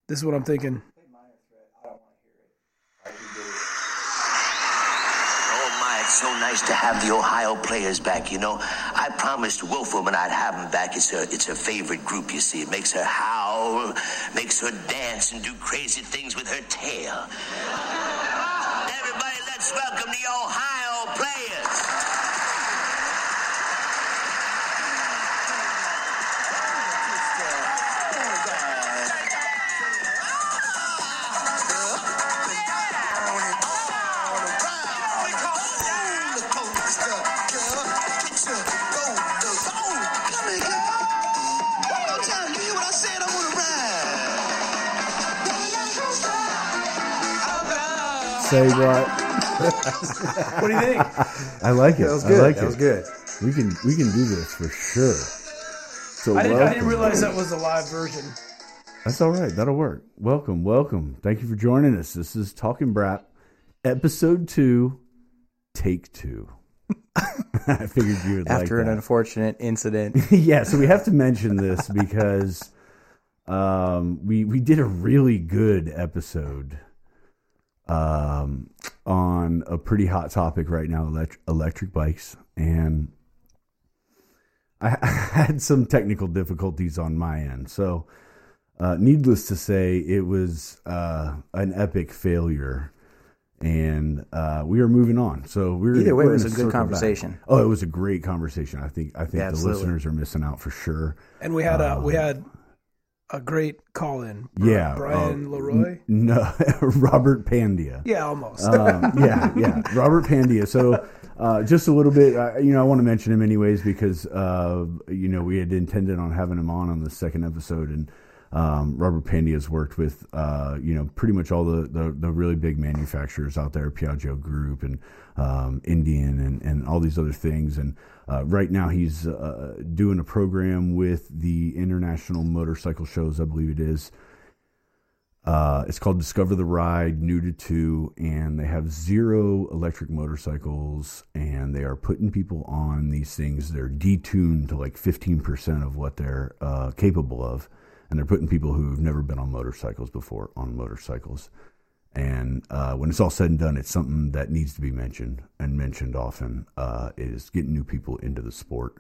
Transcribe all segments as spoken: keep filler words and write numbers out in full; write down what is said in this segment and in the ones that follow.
This is what I'm thinking. It's so nice to have the Ohio players back, you know. I promised Wolfwoman I'd have them back. It's her, it's her favorite group, you see. It makes her howl, makes her dance and do crazy things with her tail. Everybody, let's welcome the Ohio players. Say what? What do you think? I like it. That was I good. like that it. was good. We can we can do this for sure. So I didn't, I didn't welcome. realize that was a live version. That's all right. That'll work. Welcome, welcome. Thank you for joining us. This is Talking Brap, episode two, take two. I figured you would like After an that. unfortunate incident. Yeah, so we have to mention this because um, we we did a really good episode um, on a pretty hot topic right now, electric, electric bikes, and I, I had some technical difficulties on my end. So, uh, needless to say, it was uh, an epic failure. And uh, we are moving on. So we're Either way, we're it was gonna a good circle conversation. back. Oh, it was a great conversation. I think I think Yeah, the absolutely. listeners are missing out for sure. And we had a Um, we had a great call in. Yeah, Brian uh, Leroy. n- No, Robert Pandia. Yeah, almost. Um, yeah, yeah, Robert Pandia. So uh, just a little bit, uh, you know, I want to mention him anyways because uh, you know we had intended on having him on on the second episode, and um, Robert Pandia has worked with uh, you know pretty much all the, the the really big manufacturers out there, Piaggio Group and um, Indian and and all these other things, and uh, right now he's uh, doing a program with the International Motorcycle Shows, I believe it is. Uh, it's called Discover the Ride, new to two, and they have zero electric motorcycles, and they are putting people on these things. They're detuned to like fifteen percent of what they're uh, capable of, and they're putting people who've never been on motorcycles before on motorcycles. And uh, when it's all said and done, it's something that needs to be mentioned and mentioned often, uh, is getting new people into the sport.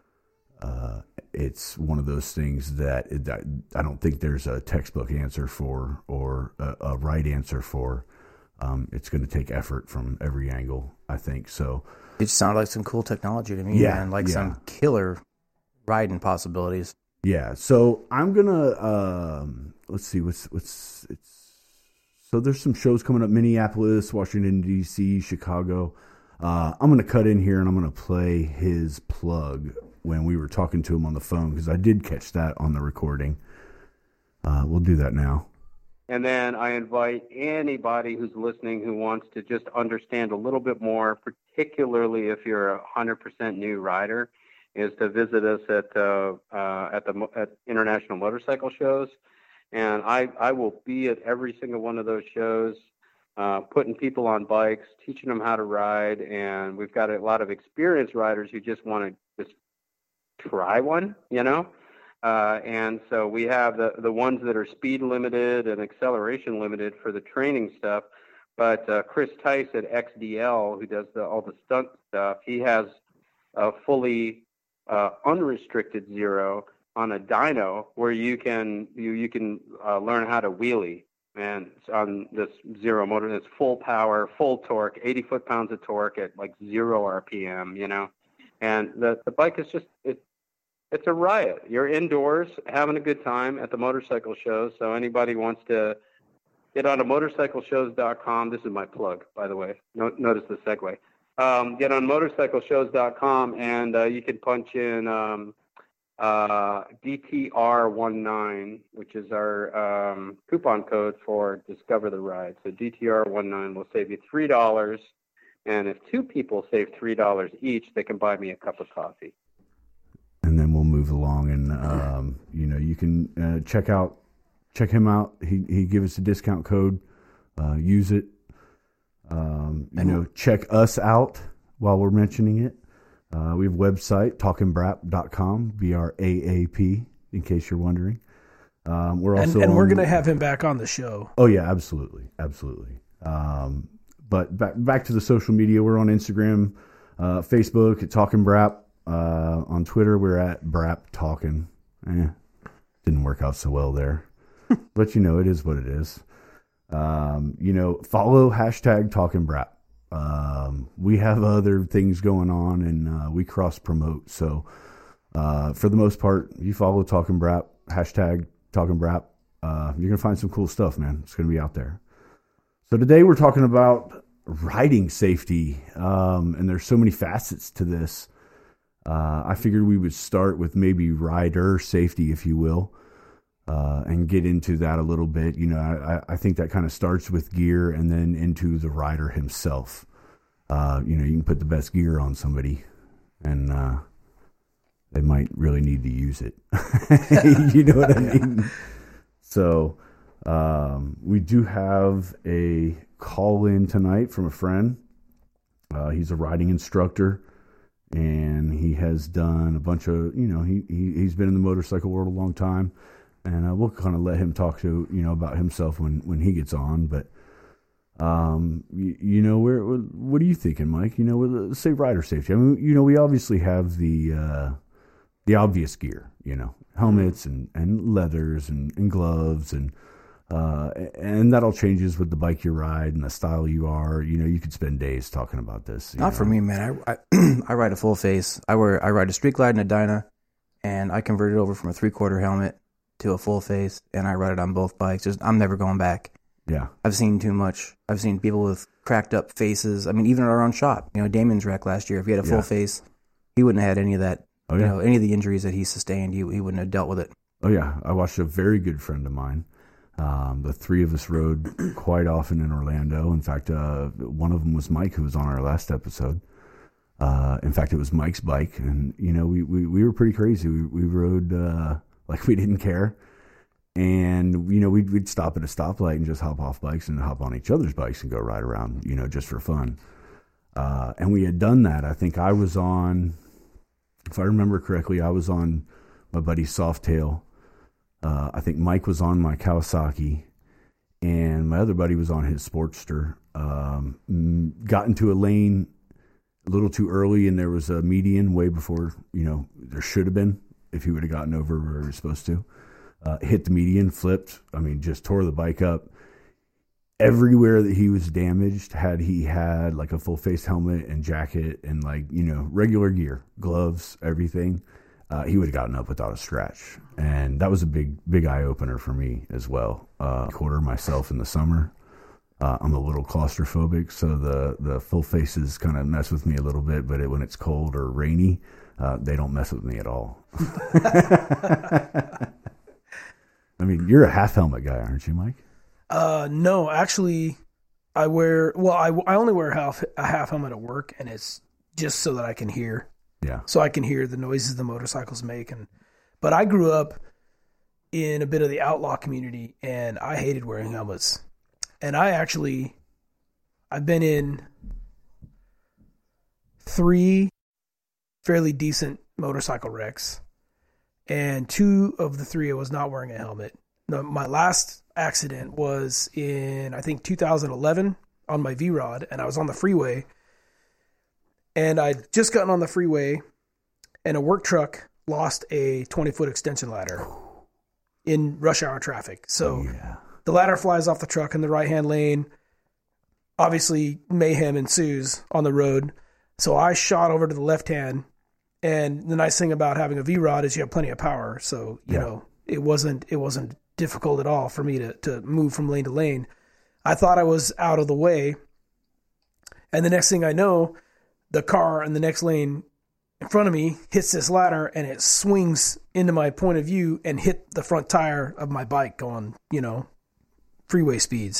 Uh, it's one of those things that it, I don't think there's a textbook answer for or a, a right answer for. Um, it's going to take effort from every angle, I think. So It just sounded like some cool technology to me, Yeah, man. Like yeah. some killer riding possibilities. yeah, so I'm gonna um, let's see what's what's it's. So there's some shows coming up: Minneapolis, Washington D C, Chicago. Uh, I'm gonna cut in here and I'm gonna play his plug when we were talking to him on the phone because I did catch that on the recording. Uh, we'll do that now. And then I invite anybody who's listening who wants to just understand a little bit more, particularly if you're a one hundred percent new rider, is to visit us at uh, uh, at the mo- at international motorcycle shows. And I, I will be at every single one of those shows, uh, putting people on bikes, teaching them how to ride. And we've got a lot of experienced riders who just want to just try one, you know. Uh, and so we have the, the ones that are speed limited and acceleration limited for the training stuff. But uh, Chris Tice at X D L, who does the, all the stunt stuff, he has a fully uh, unrestricted zero on a dyno where you can you you can uh, learn how to wheelie. And it's on this zero motor, it's full power, full torque, eighty foot pounds of torque at like zero R P M, you know. And the the bike is just it. It's a riot. You're indoors having a good time at the motorcycle shows. So anybody wants to get on to motorcycle shows dot com. This is my plug, by the way. No, notice the segue. Um, get on motorcycle shows dot com and uh, you can punch in um, uh, D T R nineteen, which is our um, coupon code for Discover the Ride. So D T R nineteen will save you three dollars. And if two people save three dollars each, they can buy me a cup of coffee. And then we'll move along, and um, you know you can uh, check out check him out. He he gave us a discount code. Uh, use it. Um, you know, check us out while we're mentioning it. Uh, we have a website, talking brap dot com, B R A A P, in case you're wondering. Um, we're And, also and we're on- going to have him back on the show. Oh yeah, absolutely, absolutely. Um, but back back to the social media. We're on Instagram, uh, Facebook at Talking Brap. Uh, on Twitter, we're at Brap Talking. Eh, didn't work out so well there, but you know it is what it is. Um, you know, follow hashtag Talking Brap. Um, we have other things going on, and uh, we cross promote. So uh, for the most part, you follow Talking Brap hashtag Talking Brap. Uh, you're gonna find some cool stuff, man. It's gonna be out there. So today we're talking about riding safety, um, and there's so many facets to this. Uh, I figured we would start with maybe rider safety, if you will, uh, and get into that a little bit. You know, I, I think that kind of starts with gear and then into the rider himself. Uh, you know, you can put the best gear on somebody, and uh, they might really need to use it. You know what I mean? So um, we do have a call in tonight from a friend. Uh, he's a riding instructor, and he has done a bunch of, you know, he, he, he's been in the motorcycle world a long time, and uh, we'll kind of let him talk to, you know, about himself when, when he gets on. But, um, you, you know, where, what are you thinking, Mike? You know, let's say rider safety. I mean, you know, we obviously have the, uh, the obvious gear, you know, helmets and, and leathers and, and gloves, and, uh, and that all changes with the bike you ride and the style you are. You know, you could spend days talking about this. Not know? for me, man. I, I I ride a full face. I wear I ride a Street Glide and a Dyna, and I converted over from a three quarter helmet to a full face, and I ride it on both bikes. Just I'm never going back. Yeah, I've seen too much. I've seen people with cracked up faces. I mean, even at our own shop, you know, Damien's wreck last year. If he had a full Yeah. face, he wouldn't have had any of that. Oh, you yeah. know, any of the injuries that he sustained, he he wouldn't have dealt with it. Oh yeah, I watched a very good friend of mine. Um, the three of us rode quite often in Orlando. In fact, uh, one of them was Mike, who was on our last episode. Uh, in fact, it was Mike's bike, and you know, we we, we were pretty crazy. We we rode uh, like we didn't care, and you know, we'd we'd stop at a stoplight and just hop off bikes and hop on each other's bikes and go ride around, you know, just for fun. Uh, and we had done that. I think I was on, if I remember correctly, I was on my buddy's Softail. Uh, I think Mike was on my Kawasaki, and my other buddy was on his Sportster. Um, got into a lane a little too early, and there was a median way before, you know, there should have been if he would have gotten over where he was supposed to. Uh, hit the median, flipped. I mean, just tore the bike up. Everywhere that he was damaged, had he had like a full face helmet and jacket and like, you know, regular gear, gloves, everything, uh, he would have gotten up without a scratch. And that was a big, big eye opener for me as well. Uh, quarter myself in the summer. Uh, I'm a little claustrophobic, so the, the full faces kind of mess with me a little bit, but it, when it's cold or rainy, uh, they don't mess with me at all. I mean, you're a half helmet guy, aren't you, Mike? Uh, no, actually, I wear, well, I, I only wear half, a half helmet at work, and it's just so that I can hear. Yeah. So I can hear the noises the motorcycles make. And but I grew up in a bit of the outlaw community, and I hated wearing helmets. And I actually, I've been in three fairly decent motorcycle wrecks, and two of the three I was not wearing a helmet. No, my last accident was in, I think, two thousand eleven on my V-Rod, and I was on the freeway, and I'd just gotten on the freeway, and a work truck lost a twenty-foot extension ladder in rush hour traffic. So Yeah. the ladder flies off the truck in the right-hand lane. Obviously, mayhem ensues on the road. So I shot over to the left hand, and the nice thing about having a V-Rod is you have plenty of power. So, you Yeah. know, it wasn't it wasn't difficult at all for me to, to move from lane to lane. I thought I was out of the way. And the next thing I know, the car in the next lane in front of me hits this ladder, and it swings into my point of view and hit the front tire of my bike going, you know, freeway speeds.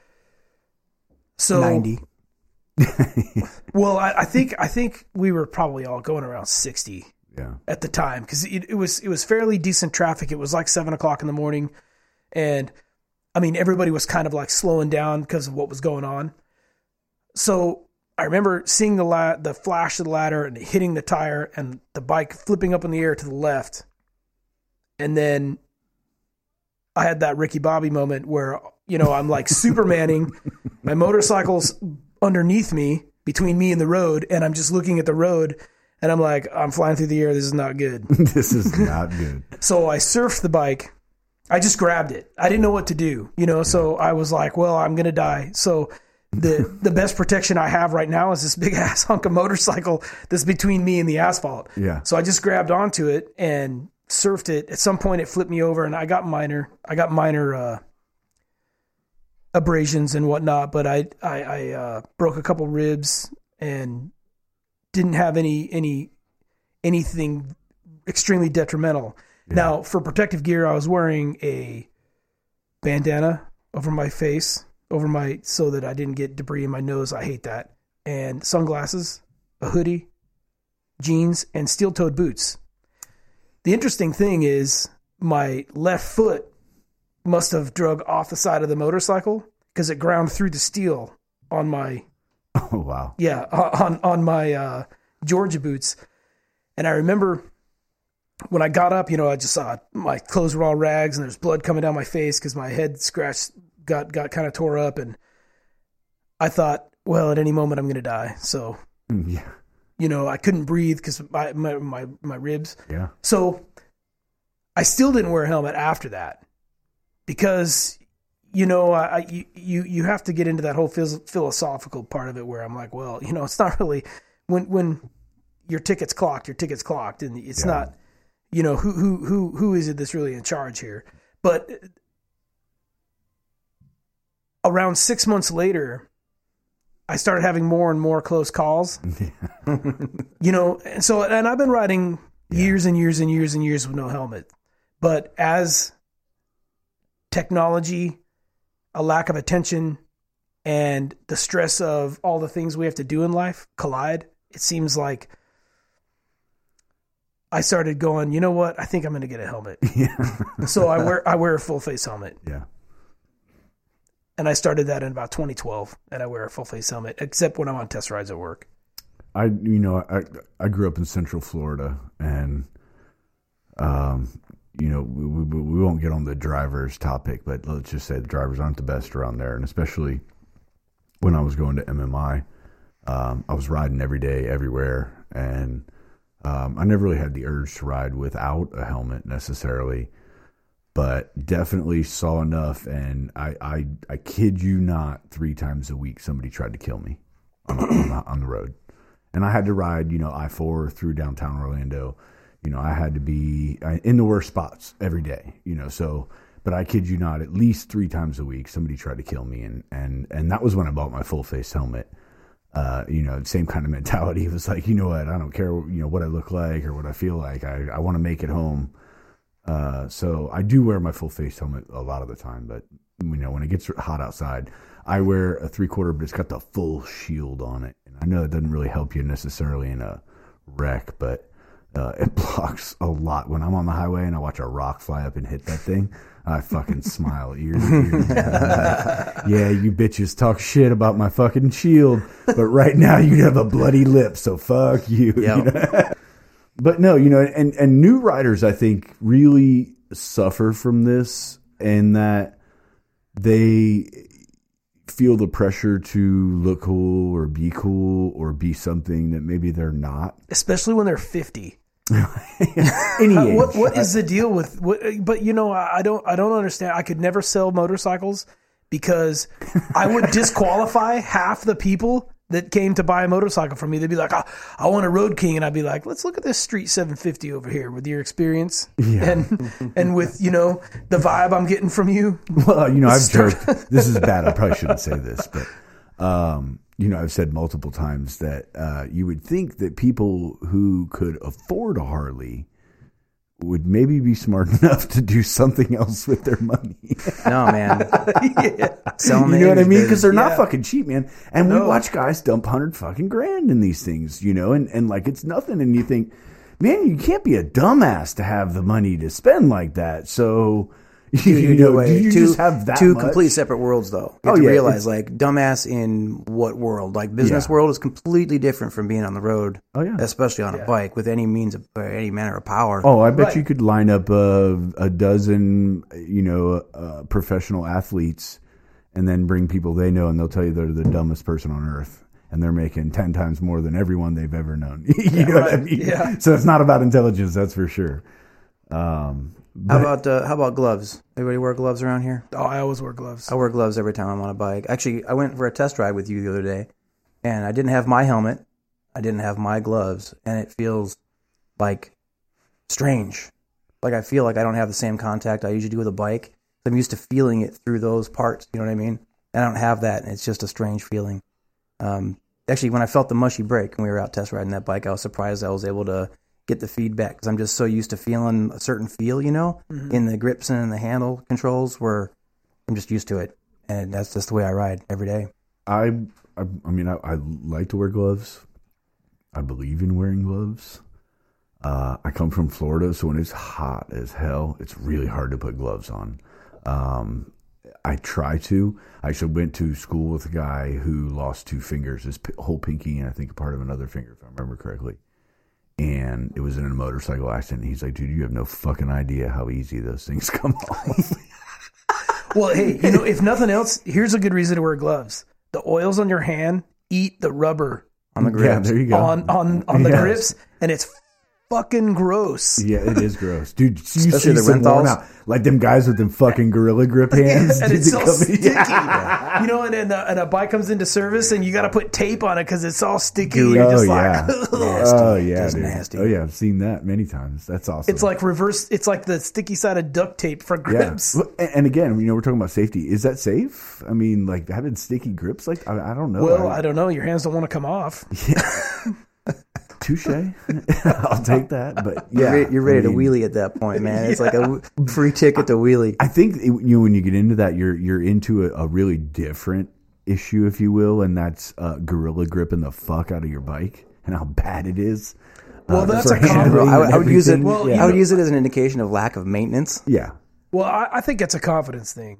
So ninety. Well, I, I think I think we were probably all going around sixty Yeah. at the time, because it, it was it was fairly decent traffic. It was like seven o'clock in the morning, and I mean everybody was kind of like slowing down because of what was going on. So I remember seeing the la- the flash of the ladder and hitting the tire, and the bike flipping up in the air to the left, and then I had that Ricky Bobby moment where, you know, I'm like Supermaning, my motorcycle's underneath me, between me and the road, and I'm just looking at the road, and I'm like, I'm flying through the air. This is not good. This is not good. So I surfed the bike. I just grabbed it. I didn't know what to do, you know, so I was like, well, I'm going to die. So the the best protection I have right now is this big ass hunk of motorcycle that's between me and the asphalt. Yeah. So I just grabbed onto it and surfed it. At some point it flipped me over, and I got minor, I got minor, uh, abrasions and whatnot, but I, I, I, uh, broke a couple ribs and didn't have any, any, anything extremely detrimental. Yeah. Now, for protective gear, I was wearing a bandana over my face, over my, so that I didn't get debris in my nose. I hate that. And sunglasses, a hoodie, jeans, and steel-toed boots. The interesting thing is my left foot must have drug off the side of the motorcycle because it ground through the steel on my, oh, wow. Yeah, on, on my uh, Georgia boots. And I remember when I got up, you know, I just saw my clothes were all rags and there's blood coming down my face because my head scratched, got, got kind of tore up. And I thought, well, at any moment I'm going to die. So, yeah. You know, I couldn't breathe because my, my, my, my ribs. Yeah. So I still didn't wear a helmet after that because, you know, I, I you, you have to get into that whole philosophical part of it where I'm like, well, you know, it's not really when, when your ticket's clocked, your ticket's clocked, and it's yeah. not, you know, who, who, who, who is it that's really in charge here? But around six months later, I started having more and more close calls, you know, and so, and I've been riding yeah. years and years and years and years with no helmet, but as technology, a lack of attention, and the stress of all the things we have to do in life collide, it seems like I started going, you know what? I think I'm going to get a helmet. Yeah. So I wear, I wear a full face helmet. Yeah. And I started that in about twenty twelve, and I wear a full face helmet, except when I'm on test rides at work. I, you know, I I grew up in Central Florida, and, um, you know, we, we, we won't get on the drivers topic, but let's just say the drivers aren't the best around there, and especially when I was going to M M I, um, I was riding every day, everywhere, and um, I never really had the urge to ride without a helmet necessarily. But definitely saw enough, and I, I, I kid you not, three times a week somebody tried to kill me on, on, the, on the road. And I had to ride, you know, I four through downtown Orlando. You know, I had to be in the worst spots every day, you know, so, but I kid you not, at least three times a week somebody tried to kill me, and, and, and that was when I bought my full-face helmet. Uh, you know, same kind of mentality. It was like, you know what, I don't care, you know, what I look like or what I feel like. I, I want to make it home. Uh, so I do wear my full face helmet a lot of the time, but you know, when it gets hot outside, I wear a three quarter, but it's got the full shield on it. And I know it doesn't really help you necessarily in a wreck, but, uh, it blocks a lot. When I'm on the highway and I watch a rock fly up and hit that thing, I fucking smile ear to ear. Yeah, you bitches talk shit about my fucking shield, but right now you have a bloody lip, so fuck you. Yep. You know? But no, you know, and, and new riders, I think, really suffer from this, and that they feel the pressure to look cool or be cool or be something that maybe they're not. Especially when they're fifty. Any age. What what is the deal with? What, but you know, I don't I don't understand. I could never sell motorcycles because I would disqualify half the people that came to buy a motorcycle from me. They'd be like, oh, I want a Road King. And I'd be like, let's look at this Street seven fifty over here with your experience yeah. and and with, you know, the vibe I'm getting from you. Well, you know, I've joked, this is bad. I probably shouldn't say this, but, um, you know, I've said multiple times that uh, you would think that people who could afford a Harley would maybe be smart enough to do something else with their money. No, man. Yeah. You know what I mean? Because they're not yeah. fucking cheap, man. And no. we watch guys dump hundred fucking grand in these things, you know, and, and like it's nothing. And you think, man, you can't be a dumbass to have the money to spend like that. So, you, you know, way. do you two, just have that two much? complete separate worlds, though. You have Oh, to yeah, realize, like, dumbass in what world? Like, business Yeah. world is completely different from being on the road. Oh, yeah. Especially on Yeah. a bike with any means of, or any manner of power. Oh, I bet Right. you could line up a, a dozen, you know, uh, professional athletes, and then bring people they know, and they'll tell you they're the dumbest person on earth, and they're making ten times more than everyone they've ever known. you Yeah, know what I right. mean? Yeah. So it's not about intelligence, that's for sure. Um, How but- about uh, how about gloves? Everybody wear gloves around here? Oh, I always wear gloves. I wear gloves every time I'm on a bike. Actually, I went for a test ride with you the other day, and I didn't have my helmet. I didn't have my gloves, and it feels like strange. Like I feel like I don't have the same contact I usually do with a bike. I'm used to feeling it through those parts. You know what I mean? And I don't have that, and it's just a strange feeling. Um, actually, when I felt the mushy brake when we were out test riding that bike, I was surprised I was able to get the feedback because I'm just so used to feeling a certain feel, you know, Mm-hmm. in the grips and in the handle controls where I'm just used to it. And that's just the way I ride every day. I, I, I mean, I, I like to wear gloves. I believe in wearing gloves. Uh, I come from Florida, so when it's hot as hell, it's really hard to put gloves on. Um, I try to. I actually went to school with a guy who lost two fingers, his p- whole pinky, and I think a part of another finger, if I remember correctly. And it was in a motorcycle accident. He's like, dude, you have no fucking idea how easy those things come off. Well, hey, you know, if nothing else, here's a good reason to wear gloves. The oils on your hand eat the rubber On the Yeah, grips. there you go. on on on the Yes. grips, and it's fucking gross. Yeah, it is gross, dude. You Especially see the some worn Rentals. out, like them guys with them fucking gorilla grip hands, And dude, it's that so come in- sticky. Yeah. You know, and then a, and a bike comes into service, and you got to put tape on it because it's all sticky. Gooey. You're Oh just yeah, like, oh yeah, That's dude. nasty. Oh yeah, I've seen that many times. That's awesome. it's like reverse. It's like the sticky side of duct tape for yeah. grips. Well, and and again, you know, we're talking about safety. Is that safe? I mean, like having sticky grips, like I, I don't know. Well, I don't know. Your hands don't want to come off. Touche. I'll take that. But You're yeah, re- you're ready I to mean, wheelie at that point, man. It's like a w- free ticket to wheelie. I think you know when you get into that, you're you're into a, a really different issue, if you will, and that's uh, gorilla gripping the fuck out of your bike and how bad it is. Well, uh, that's for a common- handling I, would- and I would use it. everything. Well, yeah. I would use it as an indication of lack of maintenance. yeah. Well, I, I think it's a confidence thing.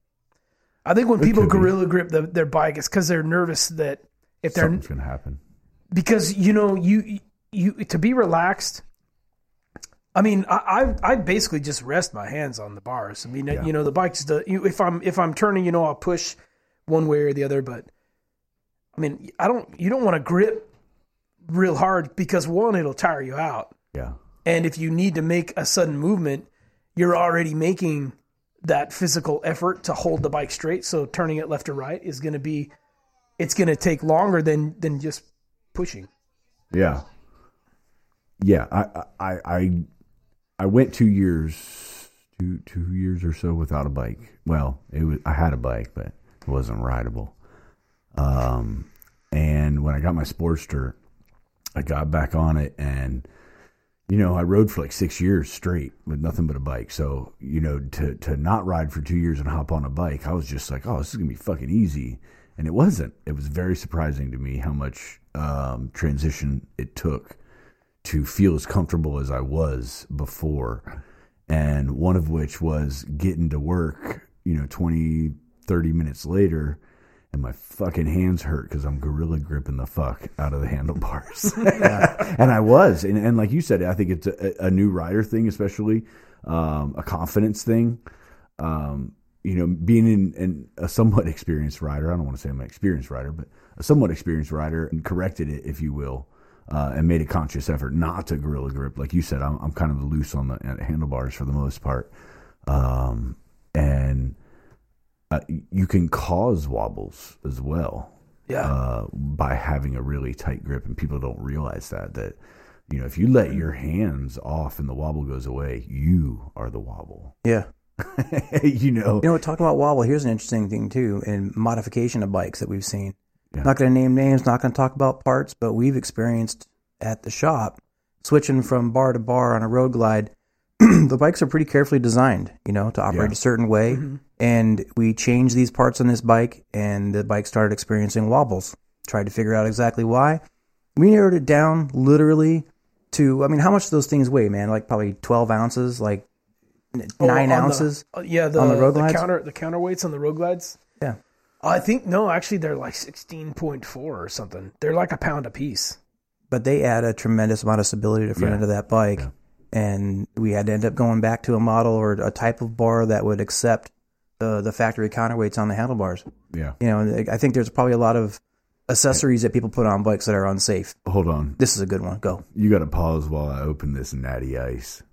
I think when people could be. gorilla grip the, their bike, it's because they're nervous that if they're Something's gonna happen. because you know you you to be relaxed. I mean, I I, I basically just rest my hands on the bars. I mean, Yeah. you know, the bike's the you, if I'm if I'm turning, you know, I'll push one way or the other. But I mean, I don't. You don't want to grip real hard because one, it'll tire you out, Yeah. and if you need to make a sudden movement, you're already making that physical effort to hold the bike straight. So turning it left or right is going to be, it's going to take longer than than just pushing. Yeah. Yeah. I, I, I, I went two years, two, two years or so without a bike. Well, it was, I had a bike, but it wasn't rideable. Um, and when I got my Sportster, I got back on it and, you know, I rode for like six years straight with nothing but a bike. So, you know, to, to not ride for two years and hop on a bike, I was just like, oh, this is going to be fucking easy. And it wasn't. It was very surprising to me how much um, transition it took to feel as comfortable as I was before. And one of which was getting to work, you know, twenty, thirty minutes later, and my fucking hands hurt because I'm gorilla gripping the fuck out of the handlebars. And I was. And, and like you said, I think it's a, a new rider thing, especially um, a confidence thing. Um, you know, being in, in a somewhat experienced rider, I don't want to say I'm an experienced rider, but a somewhat experienced rider, and corrected it, if you will, uh, and made a conscious effort not to gorilla grip. Like you said, I'm, I'm kind of loose on the handlebars for the most part. Um, and uh, you can cause wobbles as well. Yeah. Uh, by having a really tight grip, and people don't realize that, that, you know, if you let your hands off and the wobble goes away, you are the wobble. Yeah. you know, You know, talking about wobble, here's an interesting thing too in modification of bikes that we've seen. Yeah. Not going to name names, not going to talk about parts, but we've experienced at the shop switching from bar to bar on a road glide. The bikes are pretty carefully designed, you know, to operate Yeah. a certain way. Mm-hmm. And we changed these parts on this bike, and the bike started experiencing wobbles. Tried to figure out exactly why. We narrowed it down literally to, I mean, how much do those things weigh, man? Like probably twelve ounces. Like, Oh, nine on ounces. The, uh, yeah, the, on the road the glides? counter the counterweights on the road glides. Yeah. I think no, actually they're like sixteen point four or something. They're like a pound a piece. But they add a tremendous amount of stability to the front Yeah. end of that bike. Yeah. And we had to end up going back to a model or a type of bar that would accept the the factory counterweights on the handlebars. Yeah. You know, and I think there's probably a lot of accessories that people put on bikes that are unsafe. Hold on. This is a good one. Go. You got to pause while I open this Natty Ice.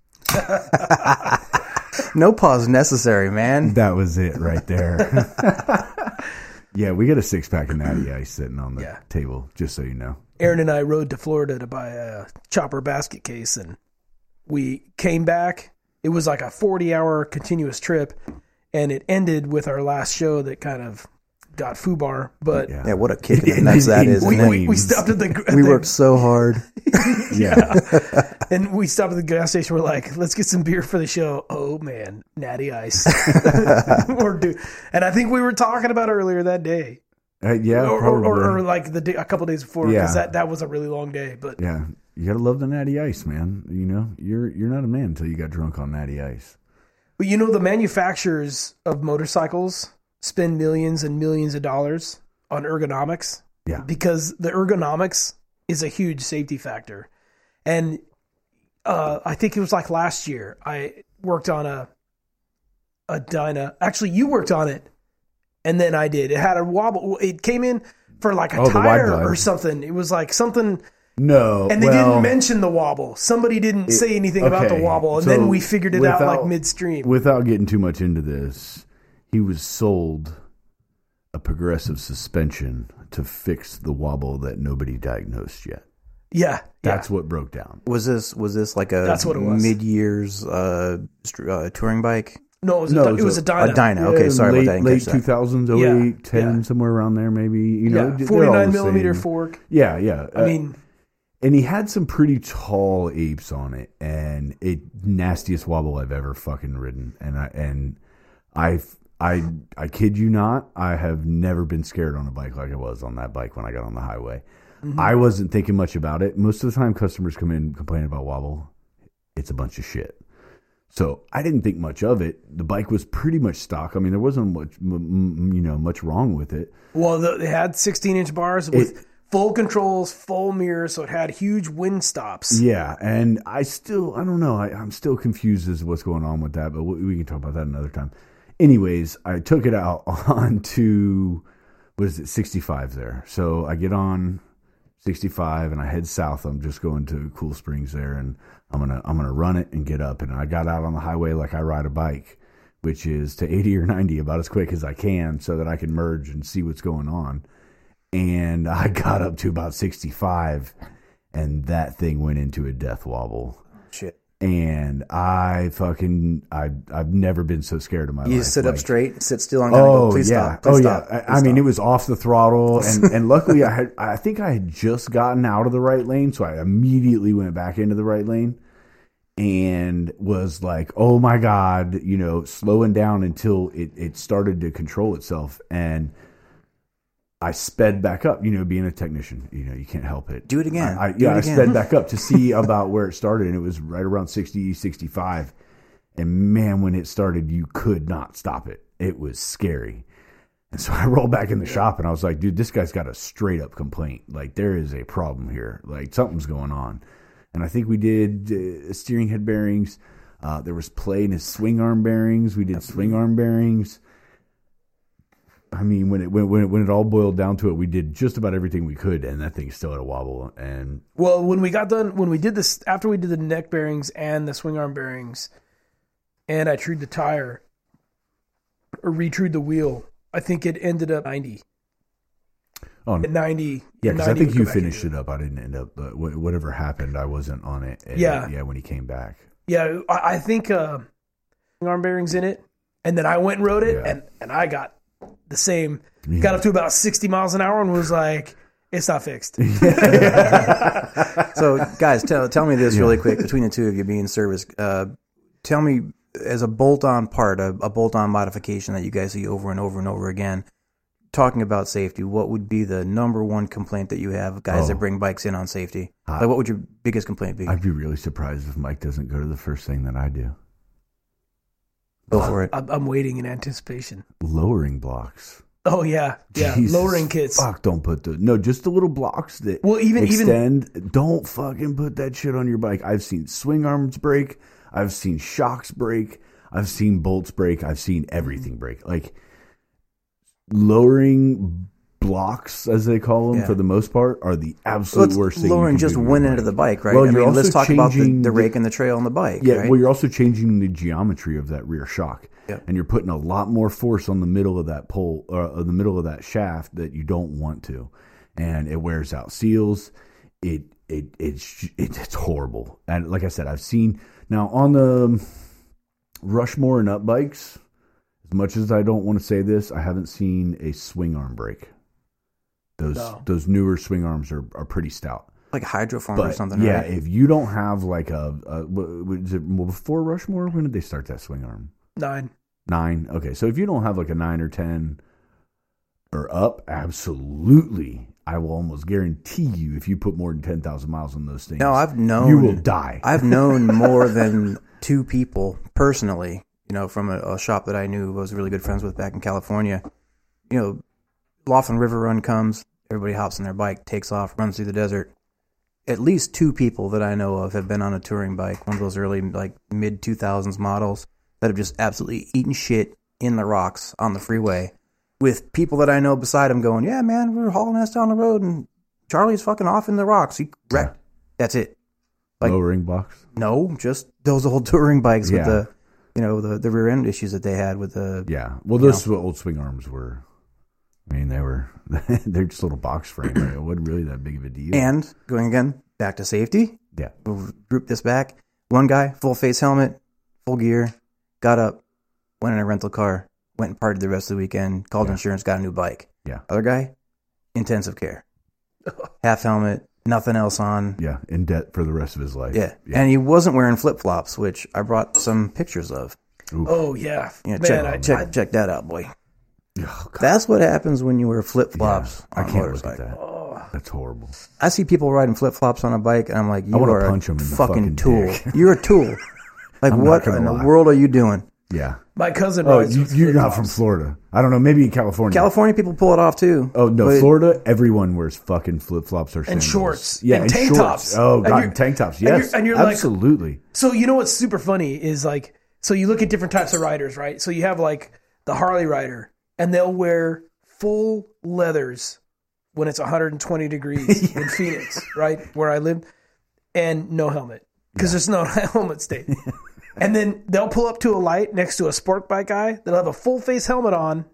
No pause necessary, man. That was it right there. Yeah, we got a six pack of Natty Ice sitting on the Yeah. table, just so you know. Aaron and I rode to Florida to buy a chopper basket case, and we came back. It was like a forty-hour continuous trip, and it ended with our last show that kind of got foobar. But Yeah. Yeah, what a kick in the nuts that is. we, isn't it? we, we stopped at the at We the- worked so hard. Yeah. and we stopped at the gas station. We're like, let's get some beer for the show. Oh man, Natty Ice. or do, and I think we were talking about earlier that day, Uh, yeah, or, or, probably. or, or like the day, a couple days before, because Yeah. that, that was a really long day. But Yeah, you gotta love the Natty Ice, man. You know, you're you're not a man until you got drunk on Natty Ice. but you know, the manufacturers of motorcycles spend millions and millions of dollars on ergonomics. Yeah. because the ergonomics is a huge safety factor. And uh, I think it was like last year, I worked on a a Dyna. Actually, you worked on it, and then I did. It had a wobble. It came in for like a Oh, the wide tire glide. or something. It was like something, No, and they well, didn't mention the wobble. Somebody didn't say anything about the okay, wobble, and so then we figured it out like without- midstream. Without getting too much into this, he was sold a progressive suspension to fix the wobble that nobody diagnosed yet. yeah, That's yeah. what broke down. Was this was this like a That's what it was. mid years uh, str- uh, touring bike? No, it was, No, a, it was it was a- a Dyna. A Dyna. Okay, Yeah, sorry late, about that. I didn't Late catch that. two thousands, oh Yeah, eight, ten, yeah. somewhere around there, maybe. You know, Yeah, they're all forty-nine the millimeter same. fork. Yeah, yeah. I Uh, mean, and he had some pretty tall apes on it, and it nastiest wobble I've ever fucking ridden. And I and I I I kid you not, I have never been scared on a bike like I was on that bike when I got on the highway. Mm-hmm. I wasn't thinking much about it. Most of the time, customers come in complaining about wobble. It's a bunch of shit. So I didn't think much of it. The bike was pretty much stock. I mean, there wasn't much, m- m- you know, much wrong with it. well, the, they had sixteen inch bars with full controls, full mirrors, so it had huge wind stops. Yeah, and I still, I don't know, I, I'm still confused as to what's going on with that, but we, we can talk about that another time. Anyways, I took it out onto, what is it, sixty-five there. So I get on sixty-five and I head south. I'm just going to Cool Springs there, and I'm gonna I'm gonna run it and get up. And I got out on the highway like I ride a bike, which is to eighty or ninety about as quick as I can, so that I can merge and see what's going on. And I got up to about sixty-five, and that thing went into a death wobble. Shit. And I fucking I I've never been so scared in my You life. just sit up Like, straight, sit still, and gotta Oh go. Please yeah, stop. Please oh stop. yeah. I, Please I mean, stop. it was off the throttle, and and luckily I had I think I had just gotten out of the right lane, so I immediately went back into the right lane, and was like, oh my god, you know, slowing down until it it started to control itself, and I sped back up. You know, being a technician, you know, you can't help it. Do it again. I, I, Do yeah, it I again. sped back up to see about where it started, and it was right around sixty, sixty-five. And man, when it started, you could not stop it. It was scary. And so I rolled back in the shop, and I was like, dude, this guy's got a straight up complaint. Like, there is a problem here. Like, something's going on. And I think we did uh, steering head bearings. Uh, there was play in his swing arm bearings. We did swing arm bearings. I mean, when it when when it, when it all boiled down to it, we did just about everything we could, and that thing still had a wobble. And Well, when we got done, when we did this, after we did the neck bearings and the swing arm bearings, and I trued the tire or retrued the wheel, I think it ended up ninety. oh, At ninety. yeah, at because I ninety think we you go back finished into it up. I didn't end up. But wh- whatever happened, I wasn't on it. And, Yeah. yeah. When he came back, Yeah, I, I think uh, swing arm bearings in it, and then I went and rode it, Yeah. and, and I got the same. Yeah. Got up to about sixty miles an hour and was like, it's not fixed. So, guys, tell tell me this really quick. Between the two of you being in service, uh, tell me as a bolt-on part, a, a bolt-on modification that you guys see over and over and over again. Talking about safety, what would be the number one complaint that you have, guys Oh. that bring bikes in on safety? Uh, Like, what would your biggest complaint be? I'd be really surprised if Mike doesn't go to the first thing that I do. Go for it. I'm, I'm waiting in anticipation. Lowering blocks. Oh yeah, yeah. Jesus Lowering kits. Fuck, don't put the no, just the little blocks that Well, even- even- extend. Don't fucking put that shit on your bike. I've seen swing arms break. I've seen shocks break. I've seen bolts break. I've seen everything break. Like lowering blocks, as they call them, Yeah. for the most part, are the absolute Well, it's worst thing. lowering you can just do to your went bike. into the bike, right? Well, I you're mean, also let's talk about the, changing the the- rake and the trail on the bike. Yeah, right? well, you're also changing the geometry of that rear shock, Yep. and you're putting a lot more force on the middle of that pole, or uh, the middle of that shaft that you don't want to, and it wears out seals. It it it's it, it's horrible, and like I said, I've seen now on the Rushmore and up bikes. As much as I don't want to say this, I haven't seen a swing arm break. Those No. those newer swing arms are, are pretty stout. like hydroform But or something, yeah, right? if you don't have like a, a what- what is it well, before Rushmore? When did they start that swing arm? Nine. Nine. Okay, so if you don't have like a nine or ten or up, absolutely, I will almost guarantee you, if you put more than ten thousand miles on those things, No, I've known you will die. I've known more than two people personally, you know, from a, a shop that I knew I was really good friends with back in California. You know, Laughlin River Run comes, everybody hops on their bike, takes off, runs through the desert. At least two people that I know of have been on a touring bike, one of those early, like, mid two thousands models, that have just absolutely eaten shit in the rocks on the freeway, with people that I know beside them going, yeah, man, we're hauling ass down the road, and Charlie's fucking off in the rocks. He wrecked. That's it. Like, Lowering blocks. no, just those old touring bikes Yeah. with the, you know, the, the rear end issues that they had with the. Yeah. Well, those old swing arms were. I mean, they were. They're just little box frame. Right? It wasn't really that big of a deal. And going again back to safety. yeah. We'll group this back. One guy, full face helmet, full gear, got up, went in a rental car, went and partied the rest of the weekend, called Yeah. insurance, got a new bike. Yeah. Other guy, intensive care, half helmet, nothing else on. Yeah. In debt for the rest of his life. Yeah. And he wasn't wearing flip flops, which I brought some pictures of. Oof. Oh yeah, Yeah, man. check, I, check, I, check that out, boy. Oh, God. That's what happens when you wear flip flops Yeah, on I a can't look at motorcycle. that. oh, That's horrible. I see people riding flip flops on a bike, and I'm like, you wanna are punch a 'em in the fucking fucking tool. dick. You're a tool. Like, I'm not what gonna in the lie. world are you doing? Yeah. my cousin Oh, rides. you, with you're not flip-flops. from Florida. I don't know. Maybe in California. California people pull it off too. Oh no, But- Florida. Everyone wears fucking flip flops or And sandals. shorts. Yeah, And and tank shorts. tops. Oh And god, you're- and tank tops. and you're- Yes, and you're like- absolutely. So you know what's super funny is like, so you look at different types of riders, right? So you have like the Harley rider, and they'll wear full leathers when it's one hundred twenty degrees in Phoenix, right, where I live, and no helmet because there's no helmet state. And then they'll pull up to a light next to a sport bike guy. They'll have a full face helmet on,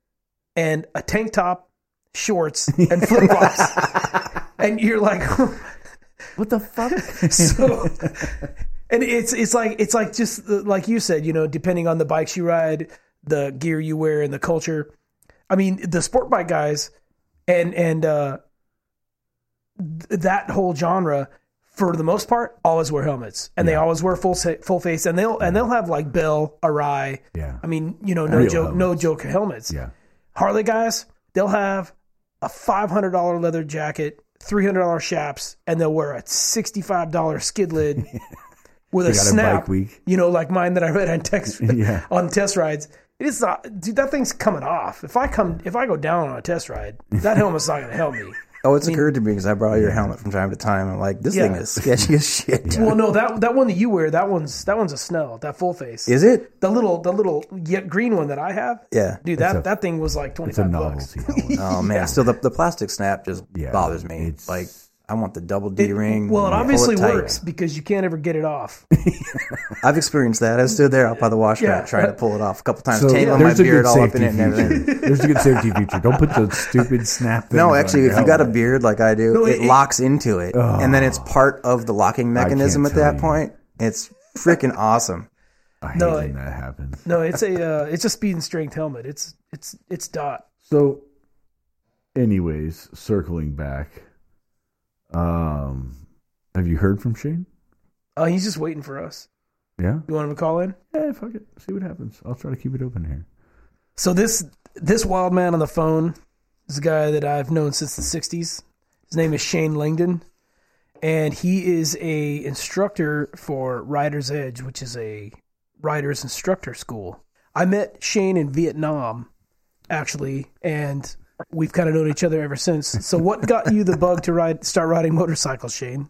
and a tank top, shorts, and flip flops. And you're like, What the fuck? so, and it's it's like it's like just the- like you said, you know, depending on the bikes you ride, the gear you wear, and the culture. I mean, the sport bike guys, and and uh, th- that whole genre, for the most part, always wear helmets, and they Yeah. always wear full sa- full face, and they'll and they'll have like Bell, Arai. Yeah. I mean, you know, no Real joke, no helmets. joke helmets. Yeah. Harley guys, they'll have a five hundred dollar leather jacket, three hundred dollar chaps, and they'll wear a sixty five dollar skid lid with They a got a snap. bike week. You know, like mine that I read on text Yeah. on test rides. It's not, dude. That thing's coming off. If I come, if I go down on a test ride, that helmet's not going to help me. Oh, it's occurred to me because I borrow your helmet from time to time. I'm like, this thing Yeah. is sketchy as shit. Well, no, that that one that you wear, that one's that one's a Snell, that full face. Is it? the little the little ye- green one that I have? Yeah. dude, that a- that thing was like twenty It's a five bucks. novelty helmet. Oh man, still the, the plastic snap just Yeah, bothers me. it's- Like, I want the double D ring. Well, it pull obviously tight. works because you can't ever get it off. I've experienced that. I stood there out by the wash Yeah. rack trying to pull it off a couple times, So tangling my there's a beard good all up in safety it and everything. feature. There's a good safety feature. Don't put the stupid snap things No, on actually, your if you got a helmet. beard like I do, No, it, it- locks into it, and then it's part of the locking mechanism at tell that you. point. It's freaking awesome. I hate No, when it- that happens. No, it's a uh, it's a speed and strength helmet. It's it's it's dot. So, anyways, circling back, um, have you heard from Shane? Uh, he's just waiting for us. Yeah. You want him to call in? Yeah, fuck it. See what happens. I'll try to keep it open here. So this this wild man on the phone is a guy that I've known since the sixties. His name is Shane Langdon, and he is a instructor for Rider's Edge, which is a Riders Instructor School. I met Shane in Vietnam, actually, and we've kind of known each other ever since. So what got you the bug to ride, start riding motorcycles, Shane?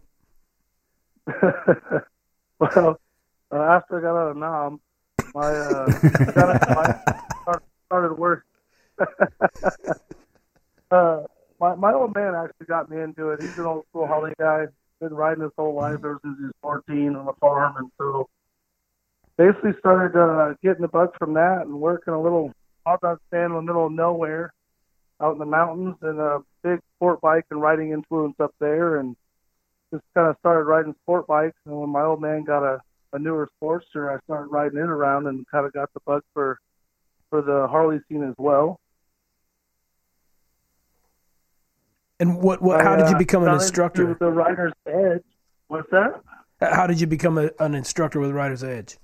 Well, uh, after I got out of Nam, my, uh, I got my start, started work. uh, my, my old man actually got me into it. He's an old school Harley guy. Been riding his whole life ever since he was fourteen on the farm, and so basically started uh, getting the bug from that and working a little hot dog stand in the middle of nowhere out in the mountains, and a big sport bike and riding influence up there, and just kind of started riding sport bikes. And when my old man got a, a newer Sportster, I started riding it around and kind of got the bug for for the Harley scene as well. And what, what how I, did you uh, become an got into instructor? The Rider's Edge. What's that? How did you become a, an instructor with Rider's Edge?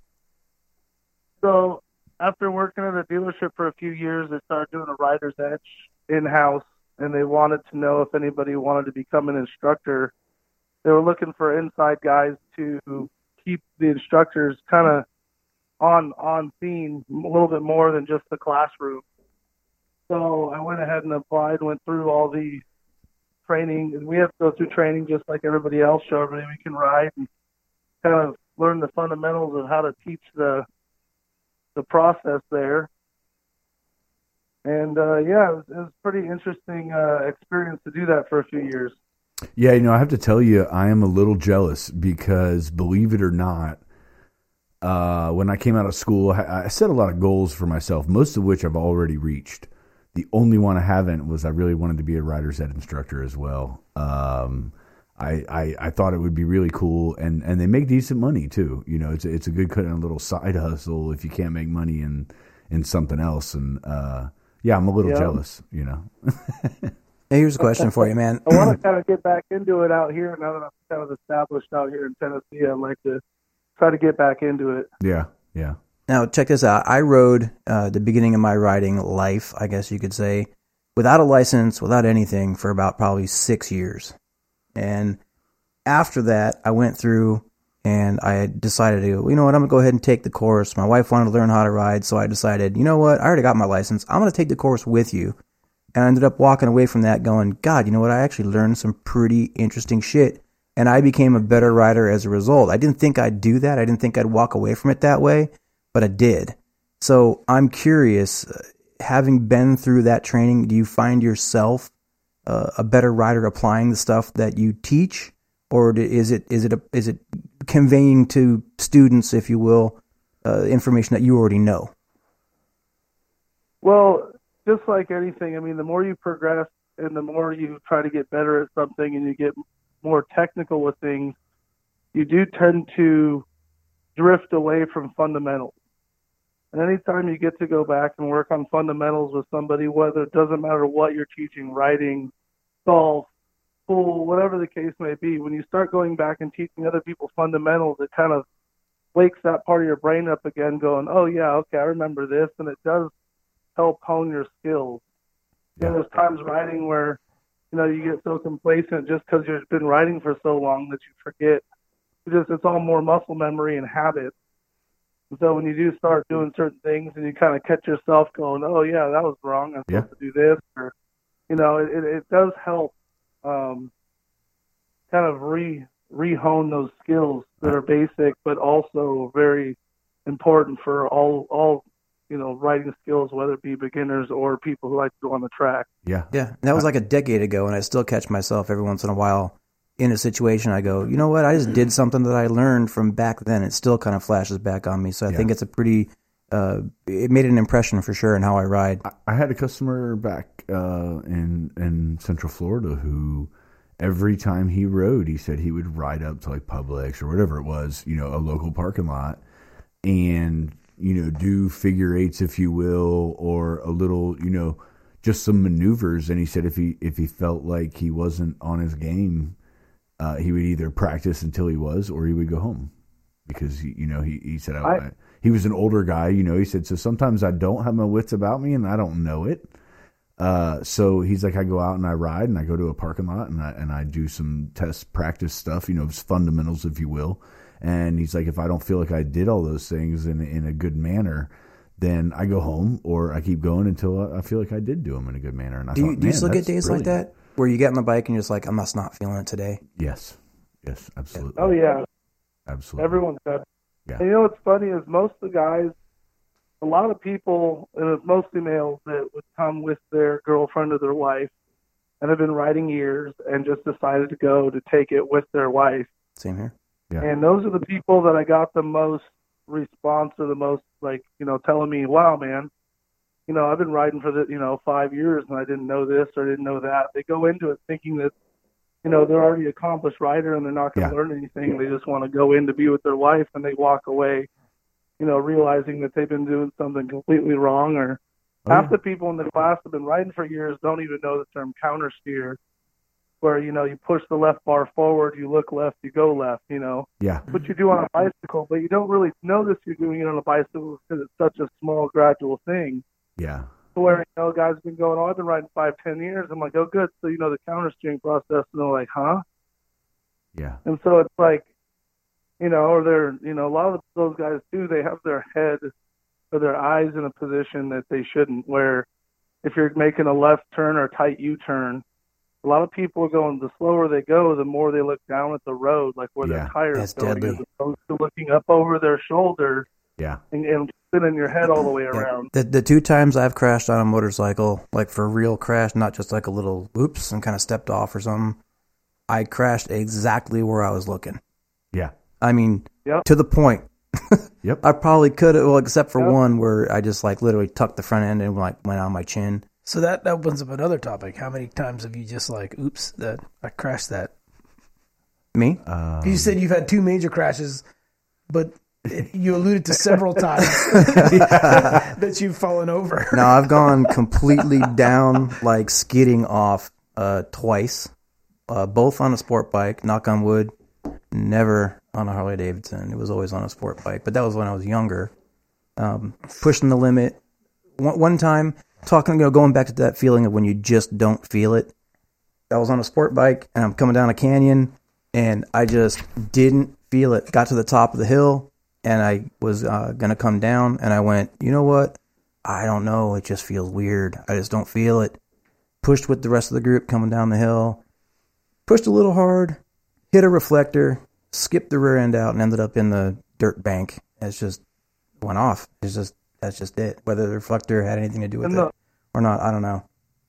So after working at a dealership for a few years, they started doing a Rider's Edge in-house, and they wanted to know if anybody wanted to become an instructor. They were looking for inside guys to keep the instructors kind of on on scene a little bit more than just the classroom. So I went ahead and applied, went through all the training, and we have to go through training just like everybody else, show everybody we can ride, and kind of learn the fundamentals of how to teach the the process there. And uh, yeah, it was, it was a pretty interesting uh, experience to do that for a few years. Yeah, you know, I have to tell you, I am a little jealous because, believe it or not, uh, when I came out of school, I, I set a lot of goals for myself, most of which I've already reached. The only one I haven't was I really wanted to be a rider's ed instructor as well. Um, I, I I thought it would be really cool, and, and they make decent money too. You know, it's a, it's a good kind of little side hustle if you can't make money in in something else. And uh, yeah, I'm a little Yeah. jealous. You know. Hey, here's a question for you, man. I want to kind of get back into it out here now that I'm kind of established out here in Tennessee. I'd like to try to get back into it. Yeah, yeah. Now, check this out. I rode uh, the beginning of my riding life, I guess you could say, without a license, without anything, for about probably six years. And after that, I went through and I decided to, you know what, I'm going to go ahead and take the course. My wife wanted to learn how to ride, so I decided, you know what, I already got my license. I'm going to take the course with you. And I ended up walking away from that going, God, you know what, I actually learned some pretty interesting shit. And I became a better rider as a result. I didn't think I'd do that. I didn't think I'd walk away from it that way, but I did. So I'm curious, uh, having been through that training, do you find yourself uh, a better rider applying the stuff that you teach? Or do- is it is it a, is it conveying to students, if you will, uh, information that you already know? Well, just like anything, I mean, the more you progress and the more you try to get better at something and you get more technical with things, you do tend to drift away from fundamentals. And anytime you get to go back and work on fundamentals with somebody, whether it doesn't matter what you're teaching, writing, golf, pool, whatever the case may be, when you start going back and teaching other people fundamentals, it kind of wakes that part of your brain up again going, oh yeah, okay, I remember this, and it does help hone your skills. You know, there's times riding where, you know, you get so complacent just because you've been riding for so long that you forget. It's just, it's all more muscle memory and habit. And so when you do start doing certain things and you kind of catch yourself going, oh yeah, that was wrong, I'm supposed Yeah. to do this, or, you know, it, it does help um, kind of re re-hone those skills that are basic but also very important for all all you know, riding skills, whether it be beginners or people who like to go on the track. Yeah. Yeah, that was like a decade ago, and I still catch myself every once in a while in a situation. I go, you know what? I just did something that I learned from back then. It still kind of flashes back on me. So I Yeah. think it's a pretty, uh, it made an impression for sure in how I ride. I, I had a customer back uh, in in Central Florida who every time he rode, he said he would ride up to like Publix or whatever it was, you know, a local parking lot, and you know, do figure eights, if you will, or a little, you know, just some maneuvers. And he said if he if he felt like he wasn't on his game, uh, he would either practice until he was, or he would go home, because he, you know, he he said I, I, I, he was an older guy. You know, he said, so sometimes I don't have my wits about me and I don't know it. Uh, so he's like, I go out and I ride and I go to a parking lot and I and I do some test practice stuff, you know, fundamentals, if you will. And he's like, if I don't feel like I did all those things in in a good manner, then I go home or I keep going until I feel like I did do them in a good manner. And I do you, thought, do you man, still get days brilliant. like that where you get on the bike and you're just like, I'm just not feeling it today? Yes, yes, absolutely. Oh yeah, absolutely. everyone's got. Yeah. And you know what's funny is most of the guys, a lot of people, and it's mostly males that would come with their girlfriend or their wife, and have been riding years and just decided to go to take it with their wife. Same here. Yeah. And those are the people that I got the most response or the most, like, you know, telling me, wow, man, you know, I've been riding for the, you know, five years and I didn't know this or I didn't know that. They go into it thinking that, you know, they're already an accomplished rider and they're not going to Yeah. learn anything. They just want to go in to be with their wife, and they walk away, you know, realizing that they've been doing something completely wrong. Or Oh, half yeah. the people in the class have been riding for years don't even know the term counter steer, where, you know, you push the left bar forward, you look left, you go left, you know. Yeah. What you do on a bicycle, but you don't really notice you're doing it on a bicycle because it's such a small, gradual thing. Yeah. Where, you know, guys have been going, oh, I've been riding five, ten years. I'm like, oh, good. So, you know, the counter steering process. And they're like, huh? Yeah. And so it's like, you know, or they're, you know, a lot of those guys too, they have their head or their eyes in a position that they shouldn't, where if you're making a left turn or a tight U-turn, a lot of people are going, the slower they go, the more they look down at the road, like where Yeah, their tires that's going, deadly. as opposed to looking up over their shoulder Yeah. and, and spinning your head all the way Yeah. around. The the two times I've crashed on a motorcycle, like for real crash, not just like a little oops and kind of stepped off or something, I crashed exactly where I was looking. Yeah. I mean, Yep. to the point. Yep. I probably could have, well, except for Yep. one where I just like literally tucked the front end and like went on my chin. So that, that opens up another topic. How many times have you just like, oops, that I crashed that? Me? Um, You said you've had two major crashes, but it, you alluded to several times that you've fallen over. No, I've gone completely down, like skidding off uh, twice, uh, both on a sport bike, knock on wood, never on a Harley Davidson. It was always on a sport bike, but that was when I was younger. Um, pushing the limit. One, one time, talking, you know, going back to that feeling of when you just don't feel it. I was on a sport bike and I'm coming down a canyon and I just didn't feel it. Got to the top of the hill and I was uh, going to come down and I went, you know what? I don't know. It just feels weird. I just don't feel it. Pushed with the rest of the group coming down the hill. Pushed a little hard. Hit a reflector. Skipped the rear end out and ended up in the dirt bank. It's just went off. It's just, that's just it. Whether the reflector had anything to do with And it the- or not, I don't know.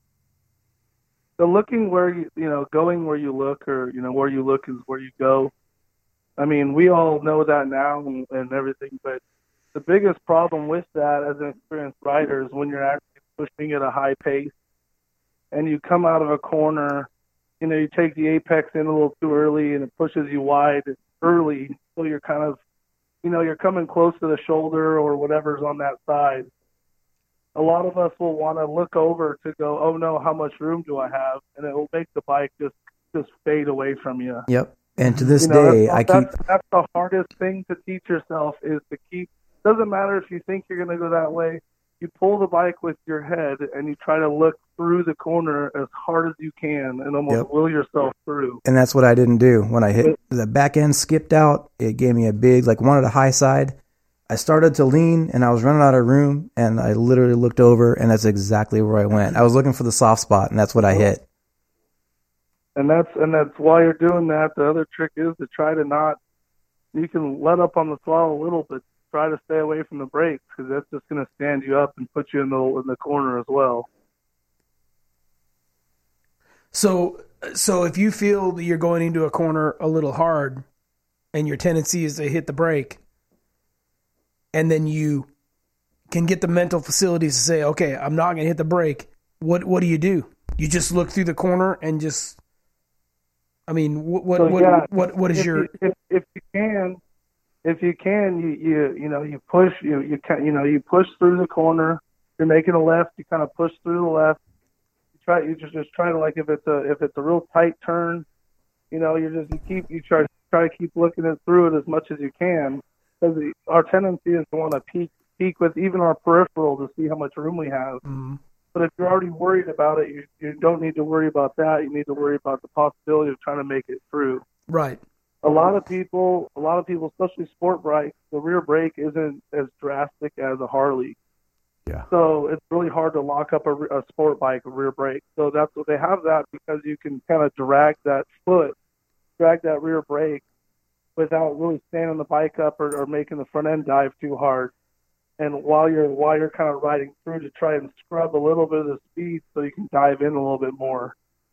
So looking where you, you know, going where you look, or, you know, where you look is where you go. I mean, we all know that now and, and everything, but the biggest problem with that as an experienced rider is when you're actually pushing at a high pace and you come out of a corner, you know, you take the apex in a little too early and it pushes you wide early. So you're kind of, you know, you're coming close to the shoulder or whatever's on that side. A lot of us will want to look over to go, oh no, how much room do I have? And it will make the bike just, just fade away from you. Yep. And to this You know, day, that's, I keep. that's, that's the hardest thing to teach yourself is to keep, doesn't matter if you think you're going to go that way, you pull the bike with your head and you try to look through the corner as hard as you can and almost Yep. will yourself through. And that's what I didn't do. When I hit the back end, skipped out, it gave me a big, like one at a high side. I started to lean and I was running out of room and I literally looked over and that's exactly where I went. I was looking for the soft spot and that's what I hit. And that's, and that's why you're doing that. The other trick is to try to not, you can let up on the throttle a little, but try to stay away from the brakes because that's just going to stand you up and put you in the, in the corner as well. So, so if you feel that you're going into a corner a little hard and your tendency is to hit the brake, and then you can get the mental facilities to say, okay, I'm not going to hit the brake. What, what do you do? You just look through the corner and just, I mean, what, what, So, what, yeah, what, what is if your, you, if, if you can, if you can, you, you, you know, you push, you, you can, you know, you push through the corner, you're making a left, you kind of push through the left. You try, you just, just try to, like, if it's a, if it's a real tight turn, you know, you just, you keep, you try, try to keep looking it through it as much as you can. Because our tendency is to want to peek, peek with even our peripheral to see how much room we have. mm-hmm. But if you're already worried about it, you, you don't need to worry about that. You need to worry about the possibility of trying to make it through. Right. a lot of people, a lot of people, especially sport bikes, the rear brake isn't as drastic as a Harley. Yeah. So it's really hard to lock up a, a sport bike, a rear brake. So that's what they have that because you can kind of drag that foot, drag that rear brake without really standing the bike up or, or making the front end dive too hard. And while you're while you're kind of riding through to try and scrub a little bit of the speed so you can dive in a little bit more.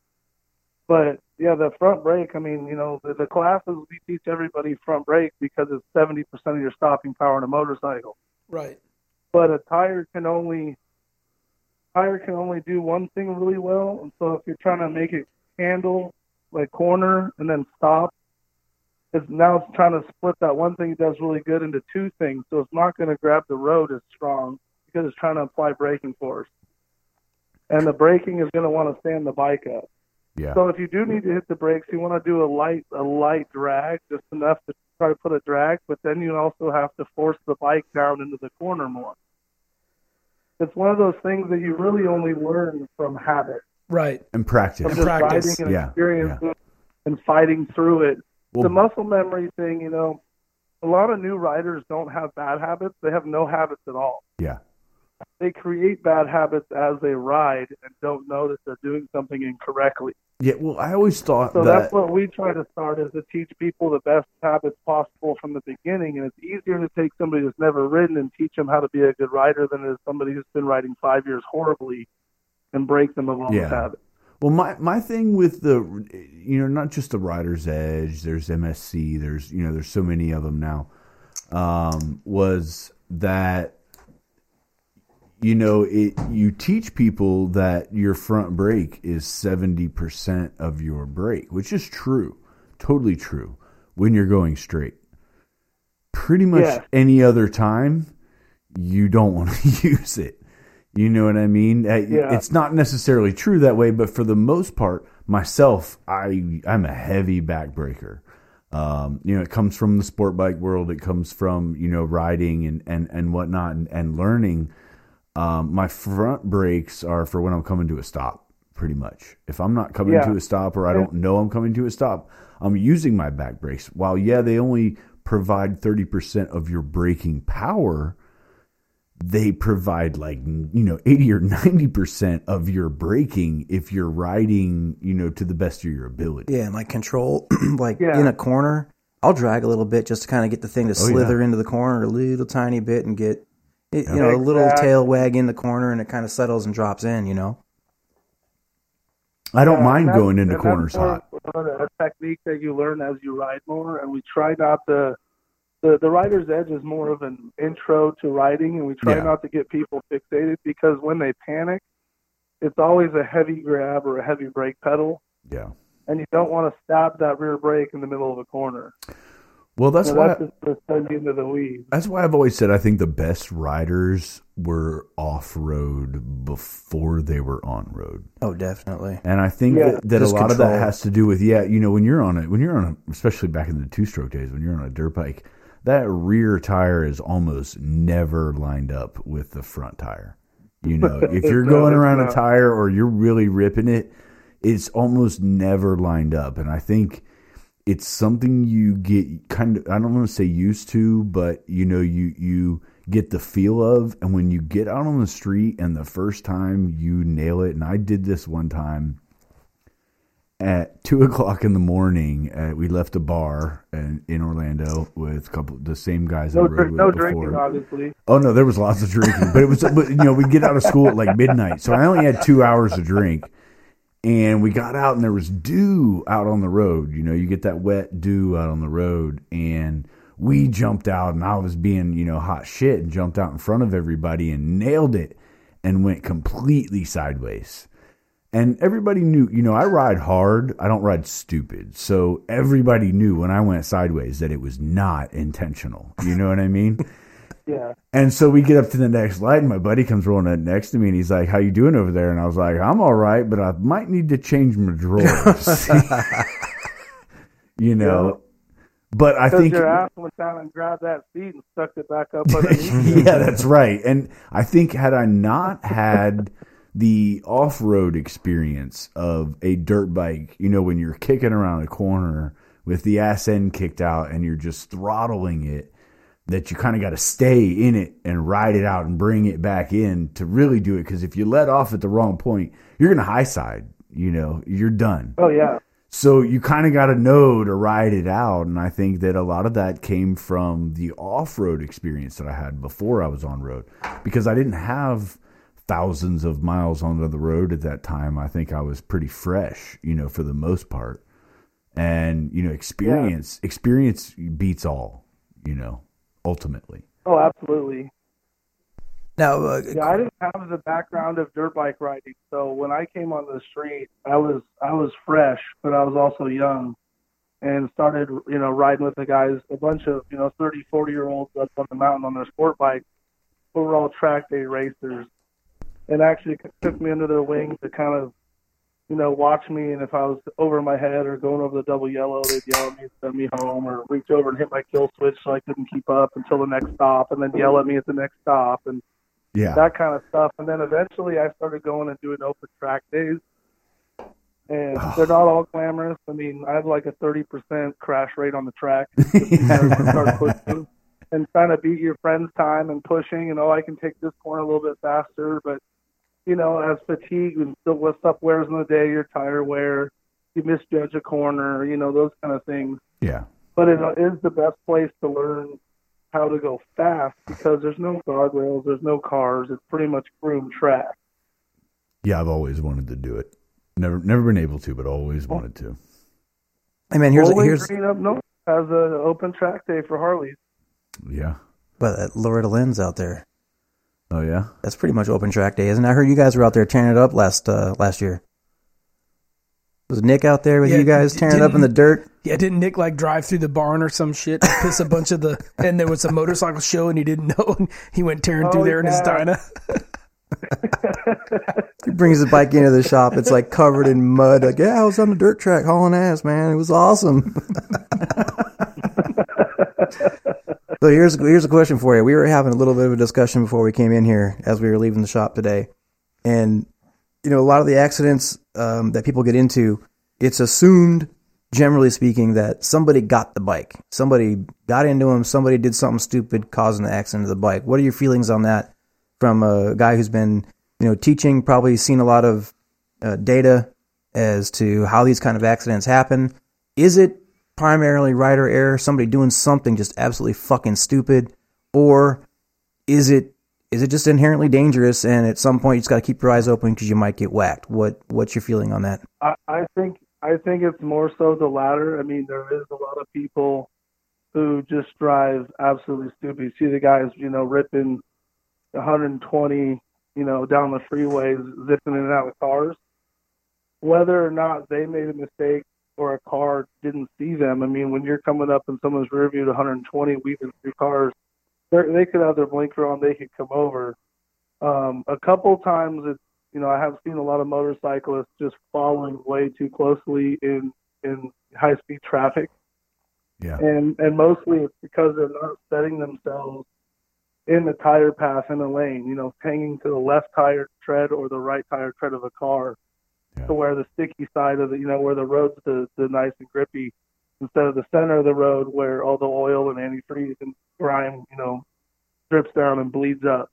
But yeah, the front brake, I mean, you know, the, the classes, we teach everybody front brake because it's seventy percent of your stopping power in a motorcycle. Right. But a tire can only tire can only do one thing really well. And so if you're trying to make it handle, like corner and then stop, it's now it's trying to split that one thing it does really good into two things. So it's not going to grab the road as strong because it's trying to apply braking force. And the braking is going to want to stand the bike up. Yeah. So if you do need to hit the brakes, you want to do a light a light drag, just enough to try to put a drag, but then you also have to force the bike down into the corner more. It's one of those things that you really only learn from habit. Right. And practice. From And just practice. riding and Yeah, experience yeah. and fighting through it. Well, The muscle memory thing, you know, a lot of new riders don't have bad habits. They have no habits at all. yeah. They create bad habits as they ride and don't know that they're doing something incorrectly. Yeah, well, I always thought So that... that's what we try to start is to teach people the best habits possible from the beginning. And it's easier to take somebody who's never ridden and teach them how to be a good rider than it is somebody who's been riding five years horribly and break them of all Yeah. those habits. Well, my, my thing with the, you know, not just the Rider's Edge, there's M S C, there's, you know, there's so many of them now, um, was that, you know, it you teach people that your front brake is seventy percent of your brake, which is true, totally true, when you're going straight. Pretty much Yeah. any other time, you don't want to use it. You know what I mean? Uh, Yeah. It's not necessarily true that way, but for the most part, myself, I, I'm a heavy backbreaker. Um, you know, it comes from the sport bike world. It comes from, you know, riding and, and, and whatnot and, and learning. Um, my front brakes are for when I'm coming to a stop, pretty much. If I'm not coming Yeah. to a stop or I don't know I'm coming to a stop, I'm using my back brakes. While, yeah, they only provide thirty percent of your braking power, they provide like, you know, eighty or ninety percent of your braking if you're riding, you know, to the best of your ability. Yeah, and like control, like Yeah. in a corner, I'll drag a little bit just to kind of get the thing to Oh, slither yeah. into the corner a little tiny bit and get, it, you know, a little Exactly. tail wag in the corner and it kind of settles and drops in, you know? I don't Yeah, mind and that's- going into and corners that's more hot. of A technique that you learn as you ride more, and we try not to. The, the rider's edge is more of an intro to riding, and we try Yeah. not to get people fixated because when they panic, it's always a heavy grab or a heavy brake pedal, Yeah. and you don't want to stab that rear brake in the middle of a corner. Well, that's So why that's just to send you into the weeds. that's why I've always said I think the best riders were off road before they were on road. Oh, definitely. And I think Yeah. that, that a Just lot of that control. has to do with, yeah, you know, when you're on a, when you're on a, especially back in the two stroke days, when you're on a dirt bike, that rear tire is almost never lined up with the front tire. You know, if you're No, going it's around a not. tire or you're really ripping it, it's almost never lined up. And I think it's something you get kind of, I don't want to say used to, but you know, you, you get the feel of, and when you get out on the street and the first time you nail it, and I did this one time at two o'clock in the morning, uh, we left a bar in, in Orlando with a couple, the same guys No, I rode drink, with no before. drinking, obviously. Oh no, there was lots of drinking, but it was, but, you know, we get out of school at like midnight, so I only had two hours to drink, and we got out and there was dew out on the road. You know, you get that wet dew out on the road, and we jumped out, and I was being, you know, hot shit, and jumped out in front of everybody and nailed it, and went completely sideways. And everybody knew, you know, I ride hard. I don't ride stupid. So everybody knew when I went sideways that it was not intentional. You know what I mean? Yeah. And so we get up to the next light, and my buddy comes rolling up next to me, and he's like, "How you doing over there?" And I was like, "I'm all right, but I might need to change my drawers." You know? But I Because think... your ass went down and grabbed that seat and stuck it back up underneath. Yeah, that's right. And I think had I not had the off-road experience of a dirt bike, you know, when you're kicking around a corner with the ass end kicked out and you're just throttling it, that you kind of got to stay in it and ride it out and bring it back in to really do it. Because if you let off at the wrong point, you're going to high side, you know, you're done. Oh, yeah. So you kind of got to know to ride it out. And I think that a lot of that came from the off-road experience that I had before I was on road, because I didn't have thousands of miles on the road at that time. I think I was pretty fresh, you know, for the most part. And, you know, experience, yeah. experience beats all, you know. Ultimately. Oh, absolutely. Now, uh, yeah, I didn't have the background of dirt bike riding, so when I came on the street, I was I was fresh, but I was also young, and started you know riding with the guys, a bunch of you know thirty, forty year olds up on the mountain on their sport bikes, who were all track day racers, and actually took me under their wing to kind of you know, watch me, and if I was over my head or going over the double yellow, they'd yell at me and send me home, or reach over and hit my kill switch so I couldn't keep up until the next stop, and then yell at me at the next stop, and yeah. that kind of stuff. And then eventually I started going and doing open track days, and oh. they're not all glamorous. I mean, I have like a thirty percent crash rate on the track. Start pushing and trying to beat your friend's time and pushing, and oh, I can take this corner a little bit faster, but you know, as fatigue and still what stuff wears in the day, your tire wear, you misjudge a corner, you know, those kind of things. Yeah. But it is the best place to learn how to go fast because there's no guardrails, there's no cars. It's pretty much groomed track. Yeah, I've always wanted to do it. Never, never been able to, but always wanted to. Hey man, here's Bowling here's Green up north has an open track day for Harleys. Yeah. But at Loretta Lynn's out there. Oh yeah, that's pretty much open track day, isn't it? I heard you guys were out there tearing it up last uh, last year. Was Nick out there with yeah, you guys tearing it up in the dirt? Yeah, didn't Nick like drive through the barn or some shit, piss a bunch of the, and there was a motorcycle show and he didn't know, and he went tearing oh, through there yeah. in his Dyna. He brings his bike into the shop. It's like covered in mud. Like, yeah, I was on the dirt track hauling ass, man. It was awesome. So here's here's a question for you. We were having a little bit of a discussion before we came in here as we were leaving the shop today, and you know a lot of the accidents um, that people get into, it's assumed, generally speaking, that somebody got the bike, somebody got into them, somebody did something stupid causing the accident of the bike. What are your feelings on that from a guy who's been you know teaching, probably seen a lot of uh, data as to how these kind of accidents happen? Is it primarily rider error, somebody doing something just absolutely fucking stupid, or is it is it just inherently dangerous and at some point you just got to keep your eyes open because you might get whacked? What what's your feeling on that? I, I think I think it's more so the latter. I mean, there is a lot of people who just drive absolutely stupid. You see the guys, you know, ripping one hundred twenty, you know, down the freeways, zipping in and out of cars. Whether or not they made a mistake or a car didn't see them. I mean, when you're coming up and someone's rear viewed one hundred twenty weaving through cars, they could have their blinker on, they could come over. Um, a couple times, it's, you know, I have seen a lot of motorcyclists just following way too closely in, in high-speed traffic. Yeah. And, and mostly it's because they're not setting themselves in the tire path in a lane, you know, hanging to the left tire tread or the right tire tread of a car. Yeah. To where the sticky side of the, you know, where the road's the, the nice and grippy, instead of the center of the road where all the oil and antifreeze and grime, you know, drips down and bleeds up.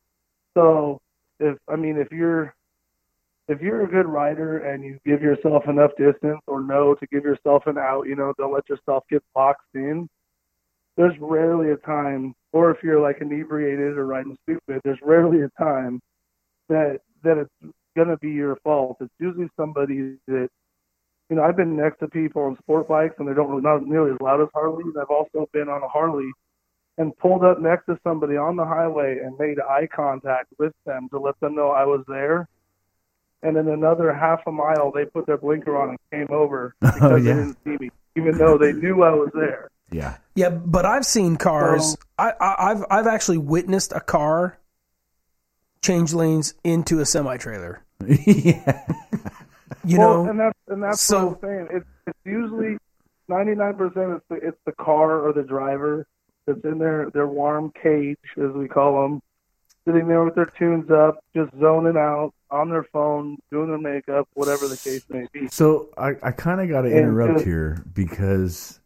So, if I mean, if you're if you're a good rider and you give yourself enough distance or know to give yourself an out, you know, don't let yourself get boxed in. There's rarely a time, or if you're like inebriated or riding stupid, there's rarely a time that that it's going to be your fault. It's usually somebody that, you know, I've been next to people on sport bikes and they don't really, not nearly as loud as Harleys. I've also been on a Harley and pulled up next to somebody on the highway and made eye contact with them to let them know I was there. And in another half a mile, they put their blinker on and came over because oh, yeah. they didn't see me, even though they knew I was there. Yeah. Yeah, but I've seen cars. So, I, I, I've I've actually witnessed a car change lanes into a semi-trailer. Yeah. You well, know, and that's and that's so, what I'm saying. It's, it's usually ninety-nine percent it's the it's the car or the driver that's in their their warm cage, as we call them, sitting there with their tunes up, just zoning out on their phone, doing their makeup, whatever the case may be. So I, I kind of got to And interrupt just- here because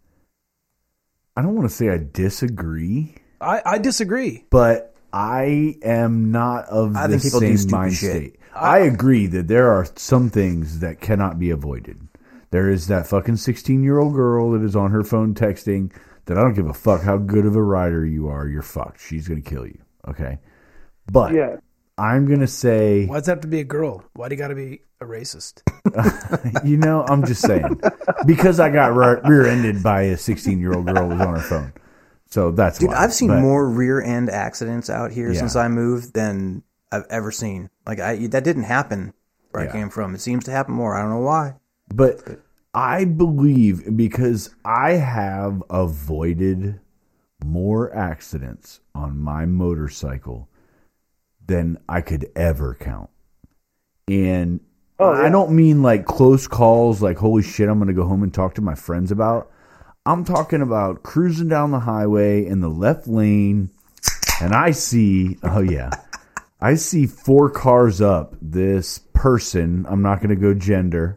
I don't want to say I disagree, I, I disagree. but I am not of I the think people do same stupid mind shit. state. I agree that there are some things that cannot be avoided. There is that fucking sixteen-year-old girl that is on her phone texting that I don't give a fuck how good of a rider you are. You're fucked. She's going to kill you. Okay? But Yeah. I'm going to say, Why does it have to be a girl? Why do you got to be a racist? you know, I'm just saying. Because I got re- rear-ended by a sixteen-year-old girl who was on her phone. So that's Dude, why. I've seen But- more rear end accidents out here Yeah. since I moved than I've ever seen. Like I, that didn't happen where Yeah. I came from. It seems to happen more. I don't know why. But I believe because I have avoided more accidents on my motorcycle than I could ever count. And Oh, I yeah. don't mean like close calls, like holy shit, I'm going to go home and talk to my friends about. I'm talking about cruising down the highway in the left lane, and I see, oh yeah, I see four cars up. This person, I'm not going to go gender,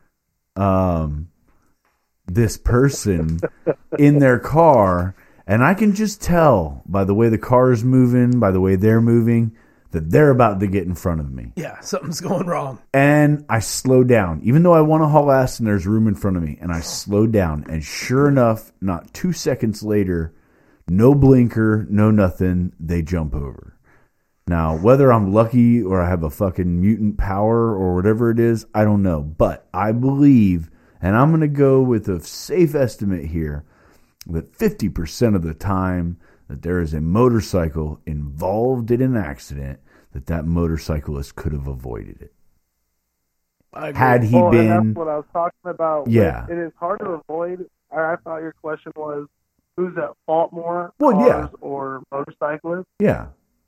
um, this person in their car, and I can just tell by the way the car is moving, by the way they're moving, that they're about to get in front of me. Yeah, something's going wrong. And I slow down, even though I want to haul ass and there's room in front of me. And I slow down. And sure enough, not two seconds later, no blinker, no nothing, they jump over. Now, whether I'm lucky or I have a fucking mutant power or whatever it is, I don't know. But I believe, and I'm going to go with a safe estimate here, that fifty percent of the time that there is a motorcycle involved in an accident, that that motorcyclist could have avoided it. I agree. Had he well, and been, that's what I was talking about. Yeah. It is hard to avoid. I I thought your question was, who's at fault more, Well, cars yeah. or motorcyclists? yeah,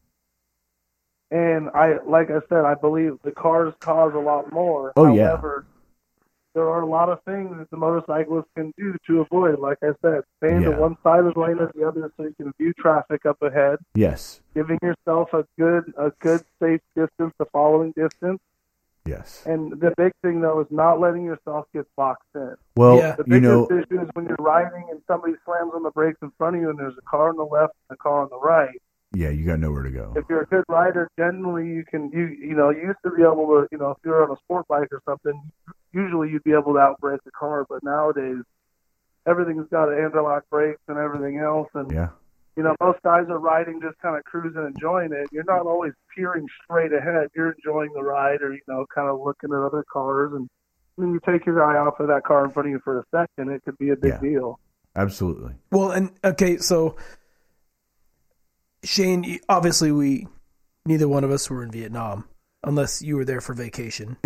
And I, like I said, I believe the cars cause a lot more. Oh, yeah. However, there are a lot of things that the motorcyclist can do to avoid. Like I said, staying Yeah. to one side of the lane or the other so you can view traffic up ahead. yes, Giving yourself a good, a good safe distance, the following distance. yes. And the big thing though is not letting yourself get boxed in. Well, Yeah. The you biggest know, issue is when you're riding and somebody slams on the brakes in front of you and there's a car on the left and a car on the right. yeah, you got nowhere to go. If you're a good rider, generally you can, you you know, you used to be able to, you know, if you're on a sport bike or something, usually you'd be able to outbrake the car. But nowadays, everything's got interlock brakes and everything else. And, Yeah, you know, most guys are riding just kind of cruising, enjoying it. You're not always peering straight ahead. You're enjoying the ride or, you know, kind of looking at other cars. And when you take your eye off of that car in front of you for a second, it could be a big Yeah. deal. absolutely. Well, and okay, so Shane, you- obviously we neither one of us were in Vietnam unless you were there for vacation.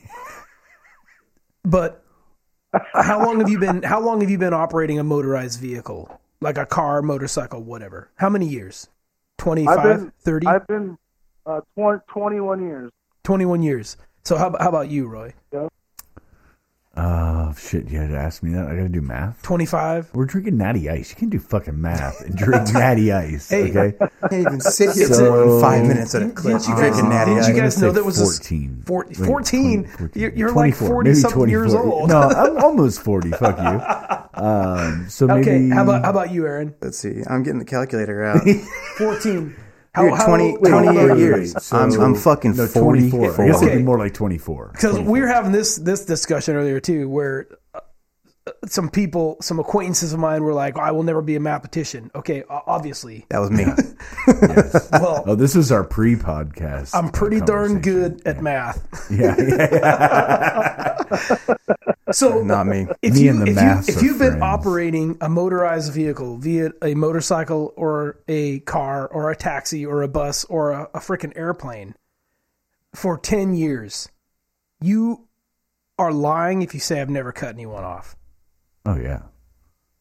But how long have you been how long have you been operating a motorized vehicle? Like a car, motorcycle, whatever. How many years? twenty-five, I've been, thirty, I've been uh, twenty, twenty-one years. twenty-one years. So how, how about you, Roy? Uh, shit, you had to ask me that. I got to do math. twenty-five? We're drinking Natty Ice. You can't do fucking math and drink Natty Ice. Hey. Okay, I can't even sit here It's for more a- than five minutes at a Didn't- clip. didn't you I'm guys- drinking Natty didn't Ice. you I'm guys gonna know say that was a s- fourteen. four- Wait, fourteen? twenty, fourteen. You're- you're like twenty-four, forty maybe something years twenty-four. old. No, I'm almost forty. Fuck you. Um, so maybe Okay, how about how about you, Aaron? Let's see. I'm getting the calculator out. fourteen. Dude, twenty, wait, twenty-eight how old are you? years. I'm, I'm fucking no, forty. twenty-four. I guess Okay. it'd be more like twenty-four. Because we were having this this discussion earlier too, where uh, some people, some acquaintances of mine, were like, "I will never be a mathematician." Okay, o- obviously. That was me. Yes. Well, Oh, this is our pre-podcast. I'm pretty darn conversation. good at math. Yeah, yeah, yeah. So Not me. if Me you and the if, you, maths if are you've been friends. operating a motorized vehicle, be it a motorcycle or a car or a taxi or a bus or a, a freaking airplane, for ten years, you are lying if you say I've never cut anyone off. Oh yeah.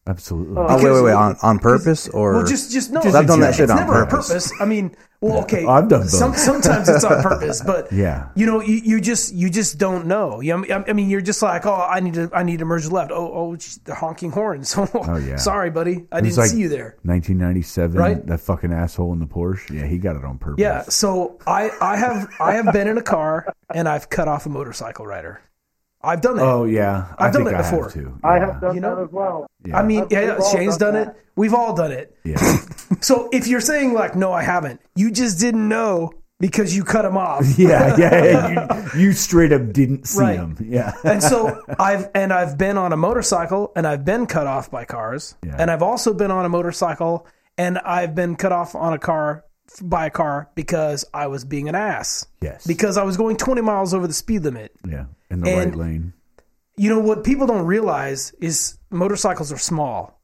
Absolutely. Oh, Oh, wait, wait, wait. On, on purpose or? Well, just just no. Just I've done that it's shit on never purpose. a purpose. I mean, well, okay. I've done both. Some, sometimes it's on purpose, but Yeah. you know, you, you just you just don't know. You know, I mean, you're just like, oh, I need to I need to merge left. Oh, oh, the honking horns. Oh, yeah. Sorry, buddy, I It was didn't like see you there. nineteen ninety-seven, Right? that fucking asshole in the Porsche. Yeah, he got it on purpose. Yeah. So I I have I have been in a car and I've cut off a motorcycle rider. I've done that. Oh yeah, I I've done think it I before. have too. I Yeah. have done You know? that as well. Yeah. I mean, I've- yeah, we've all Shane's done done it. We've all done it. Yeah. So if you're saying like, no, I haven't, you just didn't know because you cut him off. yeah, yeah. You, you straight up didn't see Right. him. Yeah. And so I've and I've been on a motorcycle and I've been cut off by cars. Yeah. And I've also been on a motorcycle and I've been cut off on a car by a car because I was being an ass. Yes. Because I was going twenty miles over the speed limit. Yeah, in the And- right lane. You know what people don't realize is motorcycles are small.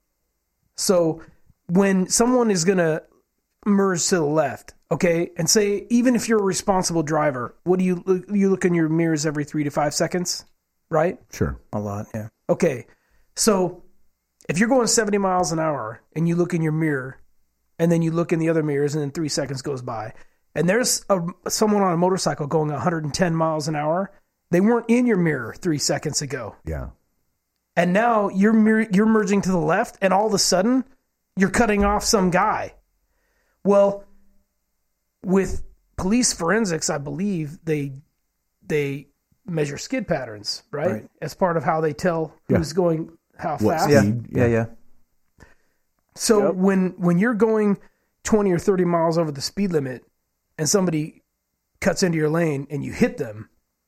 So when someone is going to merge to the left, okay, and say even if you're a responsible driver, what do you look, you look in your mirrors every three to five seconds, right? Sure. A lot, yeah. Okay, so if you're going seventy miles an hour and you look in your mirror, and then you look in the other mirrors, and then three seconds goes by, and there's a, someone on a motorcycle going one hundred ten miles an hour, they weren't in your mirror three seconds ago. Yeah. And now you're mir- you're merging to the left, and all of a sudden you're cutting off some guy. Well, with police forensics, I believe they they measure skid patterns, right? Right. As part of how they tell Yeah. who's going how What fast. Yeah, Speed, yeah, yeah. yeah. So Yep. when when you're going twenty or thirty miles over the speed limit, and somebody cuts into your lane and you hit them,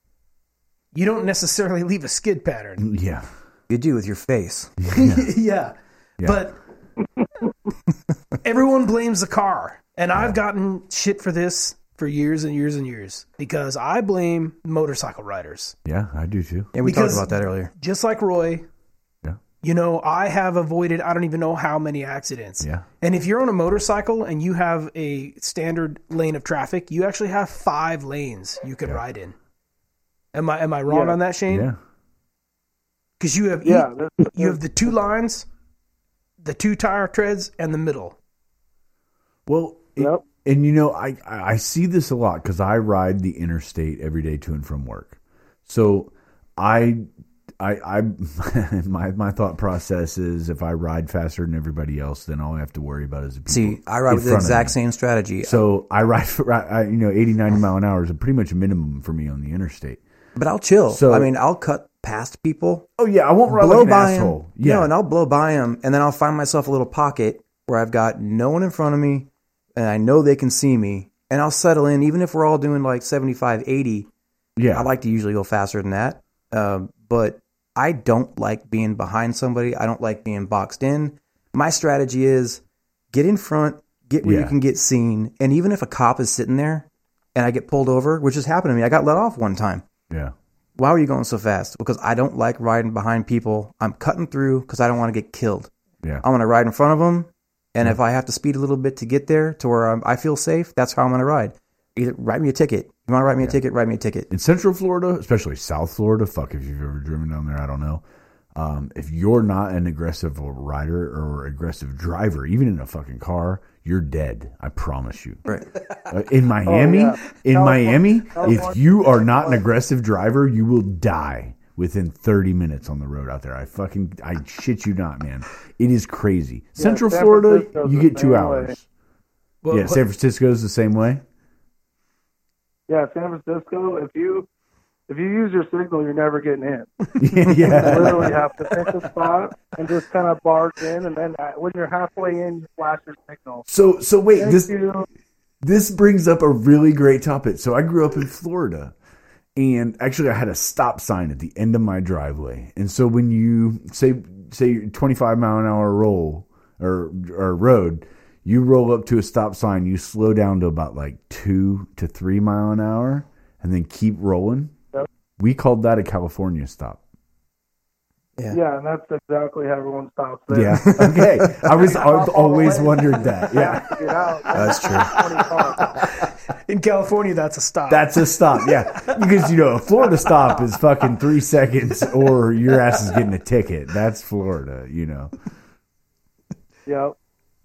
you don't necessarily leave a skid pattern. Yeah. You do with your face. yeah. Yeah. But everyone blames the car. And I've gotten shit for this for years and years and years because I blame motorcycle riders. Yeah, I do too. Yeah, we Because- talked about that earlier. Just like Roy, Yeah. you know, I have avoided I don't even know how many accidents. Yeah. And if you're on a motorcycle and you have a standard lane of traffic, you actually have five lanes you can ride in. Am I am I wrong Yeah. on that, Shane? Yeah. Because you have Yeah, you, that's- you have the two lines, the two tire treads, and the middle. Well, it- Yep. and you know, I I I see this a lot because I ride the interstate every day to and from work. So I I I my my thought process is if I ride faster than everybody else, then all I have to worry about is the people. See, I ride in with the front of exact me. same strategy. So I ride, for, I, you know, eighty, ninety mile an hour is a pretty much a minimum for me on the interstate. But I'll chill. So- I mean, I'll cut past people, Oh yeah, I won't ride blow like an by asshole. them. Yeah, No, and I'll blow by them, and then I'll find myself a little pocket where I've got no one in front of me, and I know they can see me, and I'll settle in. Even if we're all doing like seventy-five, eighty, yeah, I like to usually go faster than that. Um, but I don't like being behind somebody. I don't like being boxed in. My strategy is get in front, get where Yeah. you can get seen, and even if a cop is sitting there and I get pulled over, which has happened to me, I got let off one time. yeah, Why were you going so fast? Because I don't like riding behind people. I'm cutting through because I don't want to get killed. yeah. I'm going to ride in front of them. And if I have to speed a little bit to get there to where I'm, I feel safe, that's how I'm going to ride. Either write me a ticket. You want to write me a ticket? Write me a ticket. In Central Florida, especially South Florida, fuck if you've ever driven down there, I don't know. Um, if you're not an aggressive rider or aggressive driver, even in a fucking car, you're dead. I promise you. Right. Uh, in Miami, yeah. in California- Miami, California- if you are not an aggressive driver, you will die within thirty minutes on the road out there. I fucking, I shit you not, man. It is crazy. Central San Florida, Francisco's you the get two same hours. way. Well, Yeah, San Francisco's the same way. Yeah, San Francisco. If you if you use your signal, you're never getting in. yeah, You yeah. literally have to pick a spot and just kind of barge in, and then uh, when you're halfway in, you flash your signal. So, so wait, Thank this you. this brings up a really great topic. So I grew up in Florida, and actually I had a stop sign at the end of my driveway. And so when you say say twenty-five mile an hour roll or or road, you roll up to a stop sign, you slow down to about like two to three mile an hour, and then keep rolling. Yep. We called that a California stop. Yeah. Yeah, and that's exactly how everyone stops there. Yeah. Okay. I was I've always wondered that. Yeah. Get out. That's true. twenty cars. in California, that's a stop. That's a stop, yeah. Because, you know, a Florida stop is fucking three seconds or your ass is getting a ticket. That's Florida, you know. Yep.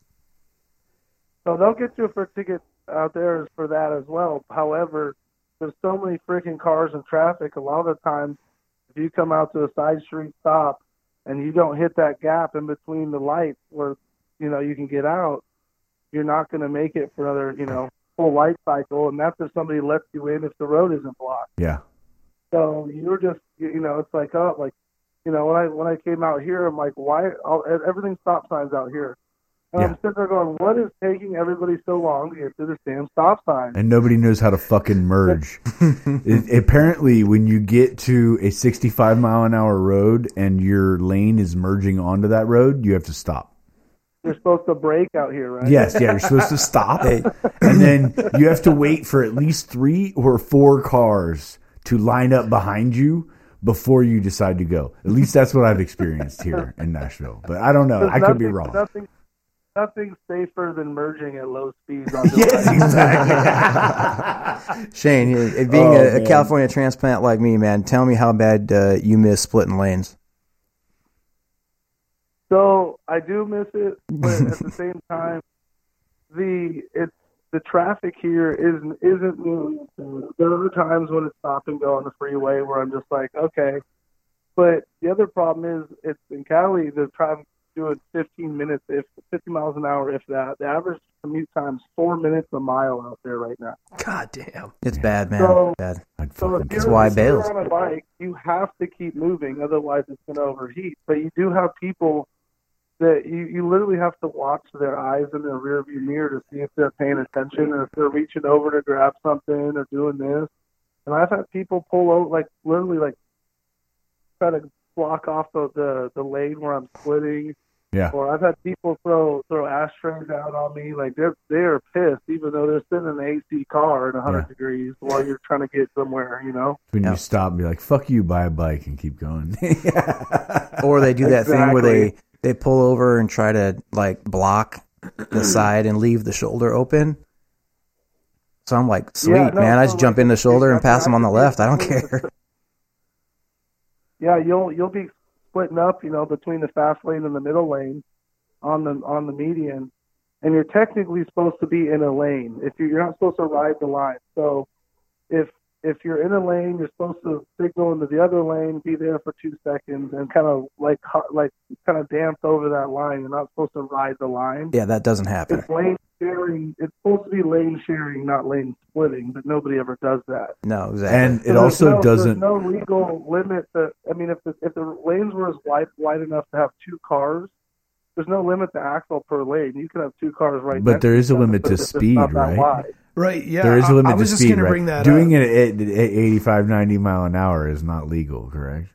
So they'll get you for tickets out there for that as well. However, there's so many freaking cars and traffic. A lot of the times, if you come out to a side street stop and you don't hit that gap in between the lights where, you know, you can get out, you're not going to make it for another, you know, full light cycle. And that's if somebody lets you in if the road isn't blocked. Yeah. So you're just, you know, it's like, oh, like, you know, when I when I came out here, I'm like, why? All, everything stop signs out here. And Yeah. I'm sitting there going, what is taking everybody so long to get to this damn stop sign? And nobody knows how to fucking merge. it, apparently, when you get to a sixty-five mile an hour road and your lane is merging onto that road, you have to stop. You're supposed to brake out here, right? Yes, yeah, you're supposed to stop. And then you have to wait for at least three or four cars to line up behind you before you decide to go. At least that's what I've experienced here in Nashville. But I don't know. There's I could be nothing- wrong. Nothing, nothing safer than merging at low speeds. On the Yes, road. exactly. Shane, you- being Oh, a, a man. California transplant like me, man, tell me how bad uh, you miss splitting lanes. So I do miss it, but at the same time, the it's the traffic here isn't isn't really. There are times when it's stop and go on the freeway where I'm just like, okay. But the other problem is it's in Cali. The traffic doing fifteen minutes, if fifty miles an hour, if that. The average commute time's four minutes a mile out there right now. God damn. It's bad, man. So- bad. I'd So fucking if That's you're, why I if you're bailed. on a bike, you have to keep moving, otherwise it's going to overheat. But you do have people that you, you literally have to watch their eyes in their rearview mirror to see if they're paying attention or if they're reaching over to grab something or doing this. And I've had people pull over, like literally, like try to block off the the, the lane where I'm splitting. Yeah. Or I've had people throw throw ashtrays out on me, like they're they're pissed, even though they're sitting in an A C car at one hundred Yeah. degrees while you're trying to get somewhere, you know. When Yeah. you stop and be like, fuck you, buy a bike and keep going. Or they do that thing where they, Exactly. they pull over and try to like block the side and leave the shoulder open. So I'm like, sweet, Yeah, no, man. I so, just jump like, in the shoulder and exactly, pass them on the I left. I don't think care. Yeah, you'll you'll be splitting up, you know, between the fast lane and the middle lane on the on the median, and you're technically supposed to be in a lane. If you're, you're not supposed to ride the line. So if if you're in a lane, you're supposed to signal into the other lane, be there for two seconds, and kind of like like kind of dance over that line. You're not supposed to ride the line. Yeah, that doesn't happen. It's lane sharing. It's supposed to be lane sharing, not lane splitting, but nobody ever does that. No, exactly. And So it there's also no, doesn't. There's no legal limit. That I mean, if the if the lanes were as wide wide enough to have two cars, there's no limit to axle per lane. You can have two cars right. But next there to is a each other, limit but to it's just speed, not that right? wide. Right, yeah. There is a I- limit I, was to just speed, going to right? bring that Doing up. it at, at eighty-five, ninety mile an hour is not legal, correct?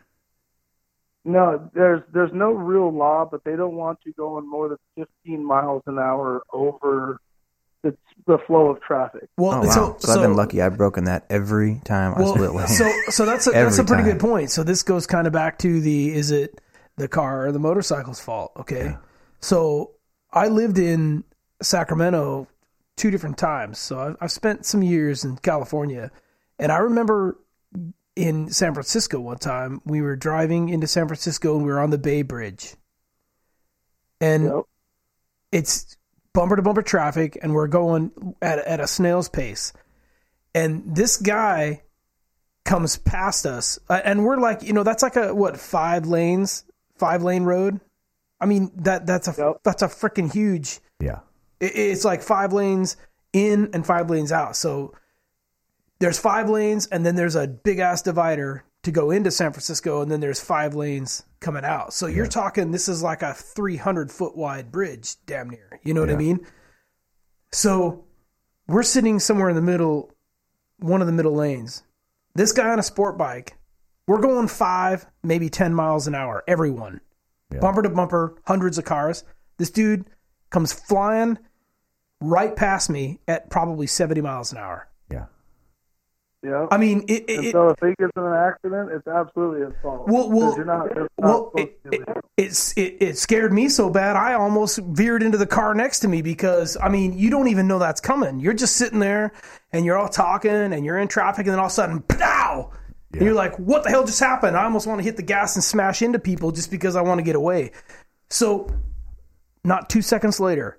No, there's there's no real law, but they don't want you going more than fifteen miles an hour over the the flow of traffic. Well, Oh, wow. so, So, I've been lucky. I've broken that every time I split Well, lanes. so so that's a that's Every a pretty time. good point. So this goes kind of back to the is it the car or the motorcycle's fault? Okay, so I lived in Sacramento two different times. So I've, I've spent some years in California, and I remember in San Francisco one time we were driving into San Francisco and we were on the Bay Bridge, and Yep. it's bumper to bumper traffic, and we're going at at a snail's pace. And this guy comes past us, uh, and we're like, you know, that's like a what five lanes, five lane road. I mean that that's a Yep. that's a freaking huge. Yeah. It, it's like five lanes in and five lanes out. So there's five lanes, and then there's a big ass divider to go into San Francisco, and then there's five lanes coming out. So you're talking this is like a three hundred foot wide bridge, damn near. You know what I Yeah. mean? So we're sitting somewhere in the middle, one of the middle lanes. This guy on a sport bike, we're going five, maybe ten miles an hour. Everyone, Yeah. bumper to bumper, hundreds of cars. This dude comes flying right past me at probably seventy miles an hour. Yeah. Yeah. I mean, it. it, And it so if he gets in an accident, it's absolutely his fault. Well, well, 'Cause you're not, it's not well, supposed it, to be it, legal. it's it, it scared me so bad I almost veered into the car next to me because I mean you don't even know that's coming. You're just sitting there and you're all talking and you're in traffic and then all of a sudden, pow! And you're like, what the hell just happened? I almost want to hit the gas and smash into people just because I want to get away. So not two seconds later,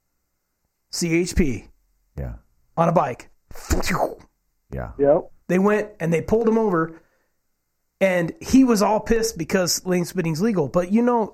C H P Yeah. on a bike. Yeah. Yep. They went and they pulled him over, and he was all pissed because lane splitting's legal. But you know,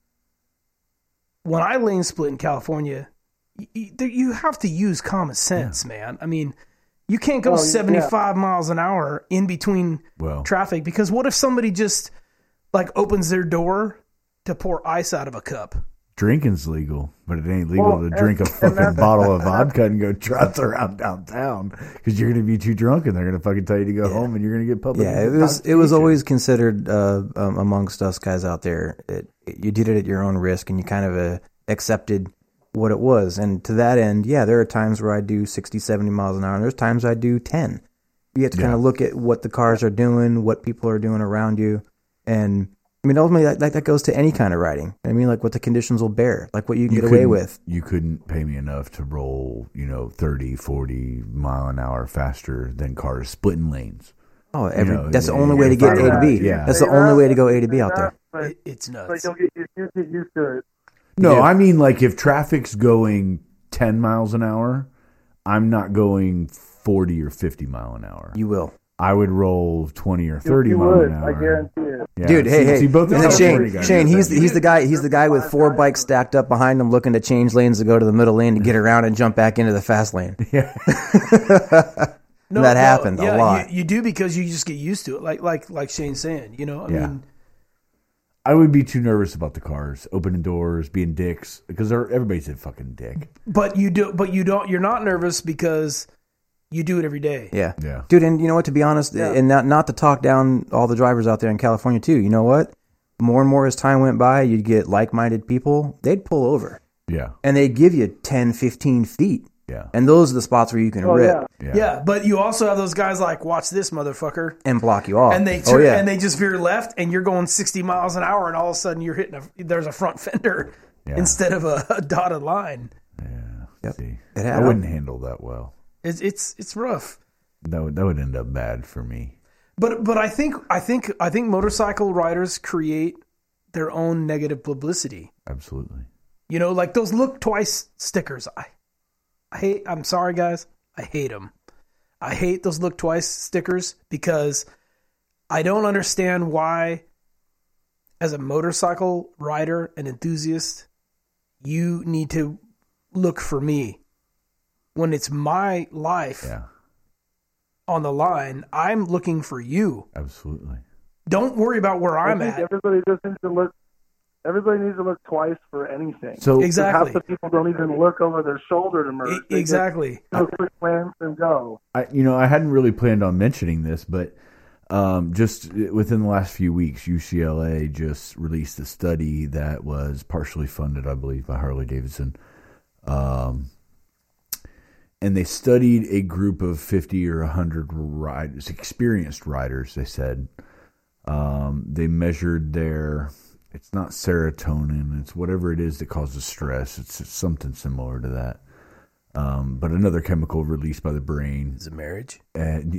when I lane split in California, you, you have to use common sense, yeah. man. I mean, you can't go oh, seventy-five yeah. miles an hour in between well, traffic, because what if somebody just like opens their door to pour ice out of a cup? Drinking's legal, but it ain't legal well, to drink and, a fucking bottle of vodka and go trot around downtown, because you're going to be too drunk and they're going to fucking tell you to go yeah. home and you're going to get public. Yeah, it was it was always considered uh, um, amongst us guys out there. It, it, you did it at your own risk, and you kind of uh, accepted what it was. And to that end, yeah, there are times where I do sixty, seventy miles an hour, and there's times I do ten. You have to yeah. kind of look at what the cars are doing, what people are doing around you, and I mean, ultimately, that, that, that goes to any kind of riding. I mean, like what the conditions will bear, like what you can you get away with. You couldn't pay me enough to roll, you know, thirty, forty mile an hour faster than cars splitting lanes. Oh, every, you know, that's the only way to get A to B. Yeah. That's the only way to go A to B out there. But, it, it's nuts. But you'll get, you'll get used to it. No, Yeah. I mean, like if traffic's going ten miles an hour, I'm not going forty or fifty mile an hour. You will. I would roll twenty or thirty you mile would, an hour. I guarantee it. Yeah. Dude, hey, see, hey, see, both and the then Shane, guys Shane, are he's the, he's the guy, he's the guy with four bikes stacked up behind him, looking to change lanes to go to the middle lane to get around and jump back into the fast lane. Yeah, no, that no, happened yeah, a lot. You, you do, because you just get used to it, like like like Shane's saying. You know, I Yeah. mean, I would be too nervous about the cars opening doors, being dicks, because everybody's a fucking dick. but you do, but you don't. You're not nervous because you do it every day. Yeah. Yeah. Dude, and you know what, to be honest, Yeah. and not, not to talk down all the drivers out there in California too, you know what? More and more as time went by, you'd get like-minded people, they'd pull over. Yeah, And they'd give you ten, fifteen feet. yeah, And those are the spots where you can Oh, rip yeah. yeah. Yeah, but you also have those guys like, watch this motherfucker, and block you off. and they oh, turn, yeah. and they just veer left, and you're going sixty miles an hour, and all of a sudden you're hitting a there's a front fender Yeah. instead of a, a dotted line. yeah. Yep. See, It I happened. wouldn't handle that well. It's it's it's rough. That would that would end up bad for me. But but I think I think I think motorcycle riders create their own negative publicity. Absolutely. You know, like those look twice stickers. I I hate. I'm sorry, guys. I hate them. I hate those look twice stickers, because I don't understand why, as a motorcycle rider and enthusiast, you need to look for me when it's my life Yeah, on the line. I'm looking for you. absolutely. Don't worry about where I I'm think at. everybody just needs to look. Everybody needs to look twice for anything. So Exactly. Half the people don't even look over their shoulder to merge. E- They exactly. just do a quick glance and go. I, you know, I hadn't really planned on mentioning this, but um, just within the last few weeks, U C L A just released a study that was partially funded, I believe, by Harley Davidson. Um, and they studied a group of fifty or one hundred riders, experienced riders, they said. Um, they measured their, it's not serotonin, it's whatever it is that causes stress. It's, it's something similar to that. Um, but another chemical released by the brain. Is it marriage? And,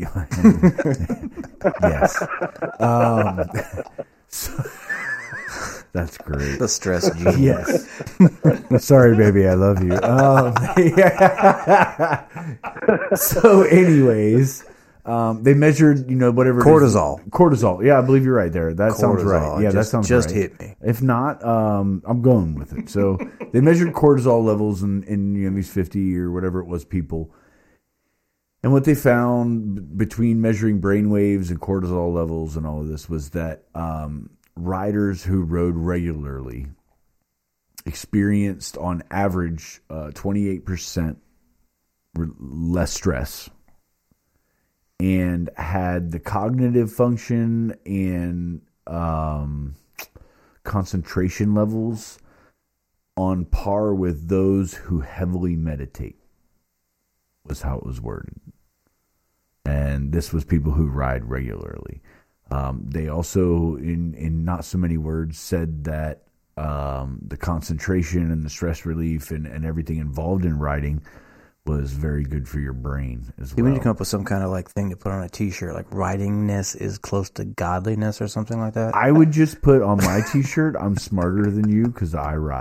yes. Um, so, that's great. The stress gene. Yes. Sorry, baby, I love you. Um, yeah. So, anyways, um, they measured, you know, whatever it is. Cortisol. Cortisol. Yeah, I believe you're right there. That sounds right. Cortisol. Yeah, that Just- sounds just right. hit me. If not, um, I'm going with it. So they measured cortisol levels in, in you know, these fifty or whatever it was people. And what they found b- between measuring brain waves and cortisol levels and all of this was that um, riders who rode regularly experienced on average uh, twenty-eight percent re- less stress and had the cognitive function and um, concentration levels on par with those who heavily meditate, was how it was worded. And this was people who ride regularly. Um, they also, in, in not so many words, said that um, the concentration and the stress relief and, and everything involved in riding was very good for your brain as Dude, well. we need to come up with some kind of like thing to put on a T-shirt, like ridingness is close to godliness or something like that. I would just put on my T-shirt, I'm smarter than you because I ride.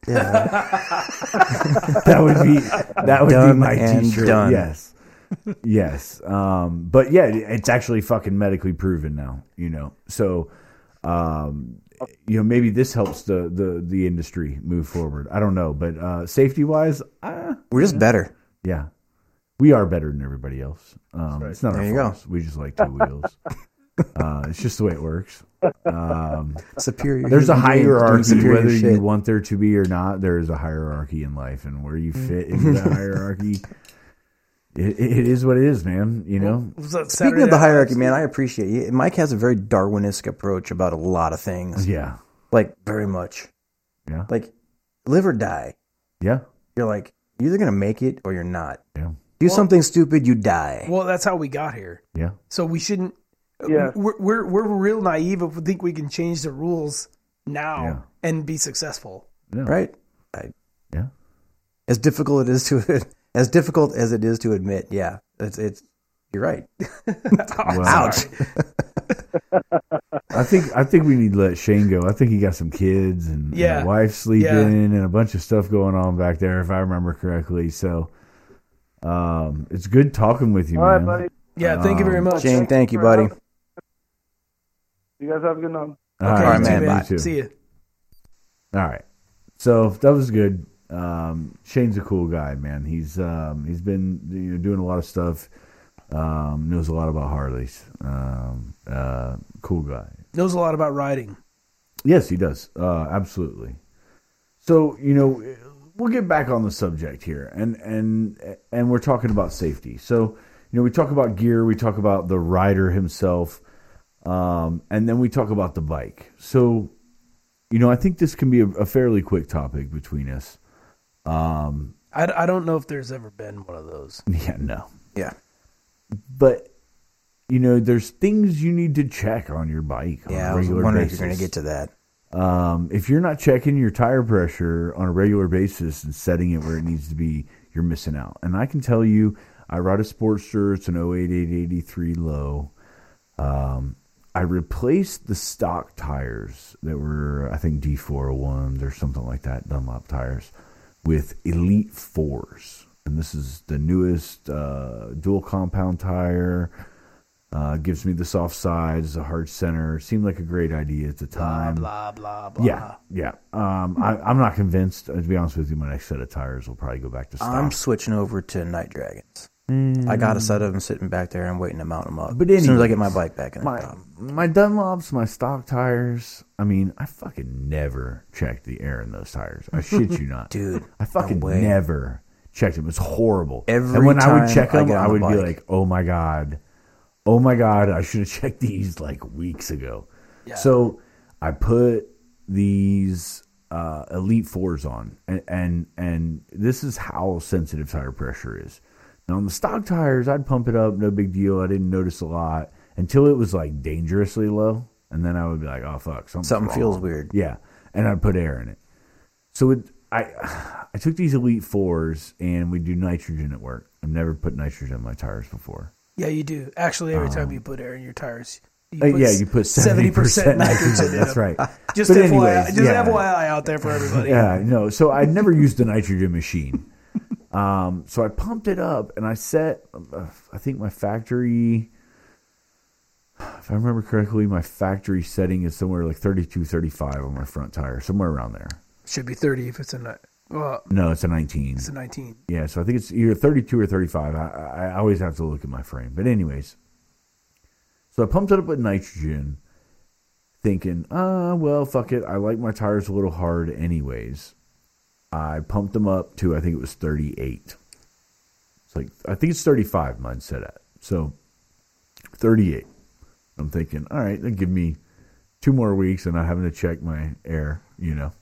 Yeah. That would be that would Done be my and t-shirt. done. Yes. Yes. Um, but yeah, it's actually fucking medically proven now, you know. So um, you know, maybe this helps the, the, the industry move forward. I don't know, but uh, safety wise, uh, We're just better. yeah, we are better than everybody else. Um, It's not There our you go. fault. We just like two wheels. Uh, it's just the way it works. Um, Superior. there's a human being doing hierarchy, superior whether shit. you want there to be or not. There is a hierarchy in life, and where you fit into that hierarchy, it, it is what it is, man. You know. Was that Speaking Saturday of the Night hierarchy, Live? man, I appreciate it. Mike has a very Darwinistic approach about a lot of things. Yeah. Like, very much. Yeah. Like, live or die. Yeah. You're like, you're either going to make it or you're not. Yeah. Do something stupid, you die. Well, that's how we got here. Yeah. So we shouldn't. Yeah. We're, we're we're real naive if we think we can change the rules now Yeah. and be successful. Yeah. Right? I, Yeah. as difficult it is to as difficult as it is to admit, yeah, it's it's you're right. Well, Ouch. I think I think we need to let Shane go. I think he got some kids and, Yeah. and a wife sleeping Yeah. and a bunch of stuff going on back there, if I remember correctly. So um, it's good talking with you, All right, man. buddy. Yeah, thank you very Um, much. Shane, thank you, for buddy. having- You guys have a good night. All Okay, right, you man, too, You bye. too. See you. All right. So that was good. Um, Shane's a cool guy, man. He's um, he's been you know, doing a lot of stuff. Um, knows a lot about Harleys. Um, uh, cool guy. Knows a lot about riding. Yes, he does. Uh, absolutely. So, you know, we'll get back on the subject here, and and and we're talking about safety. So, you know, we talk about gear, we talk about the rider himself, um, and then we talk about the bike. So, you know, I think this can be a, a fairly quick topic between us. Um, I, I don't know if there's ever been one of those. yeah, no, Yeah. but you know, there's things you need to check on your bike on Yeah, a I was regular wondering basis. if you're going to get to that. Um, if you're not checking your tire pressure on a regular basis and setting it where it needs to be, you're missing out. And I can tell you, I ride a Sportster. It's an oh eight eight eighty-three low. Um, I replaced the stock tires that were, I think, D four oh ones or something like that, Dunlop tires, with Elite fours. And this is the newest uh, dual compound tire. Uh, gives me the soft sides, the hard center. Seemed like a great idea at the time. Blah, blah, blah. Yeah, yeah. Um, I, I'm not convinced. To be honest with you, my next set of tires will probably go back to stock. I'm switching over to Night Dragons. I got a set of them sitting back there. I'm waiting to mount them up. But as soon as I anyways, get my bike back in the my shop. my Dunlops, my stock tires. I mean, I fucking never checked the air in those tires. I shit you not, Dude, I fucking no way. never checked them. It's horrible. Every and when I would time check I them, get on I the would be bike. like, "Oh my god, oh my god, I should have checked these like weeks ago." Yeah. So I put these uh, Elite fours on, and, and and this is how sensitive tire pressure is. Now on the stock tires, I'd pump it up, no big deal. I didn't notice a lot until it was like dangerously low, and then I would be like, "Oh fuck, something's Something wrong." feels weird. Yeah, and I'd put air in it. So it, I I took these Elite fours, and we do nitrogen at work. I've never put nitrogen in my tires before. Yeah, you do. Actually, every time you put air in your tires, you Uh, yeah, you put seventy percent nitrogen. in That's them. right. Just But F Y I, anyways, just yeah. F Y I out there for everybody. Yeah, no. So I never used the nitrogen machine. Um, so I pumped it up, and I set, uh, I think my factory, if I remember correctly, my factory setting is somewhere like thirty-two, thirty-five on my front tire, somewhere around there. Should be thirty if it's a ni- well, No, it's a nineteen. it's a nineteen. Yeah, so I think it's either thirty-two or thirty-five. I, I, I always have to look at my frame. But anyways, so I pumped it up with nitrogen, thinking, ah, well, fuck it. I like my tires a little hard anyways. I pumped them up to, I think it was thirty-eight. It's like, I think it's thirty-five mine set at. So thirty-eight. I'm thinking, all right, that'll give me two more weeks and I'm having to check my air, you know.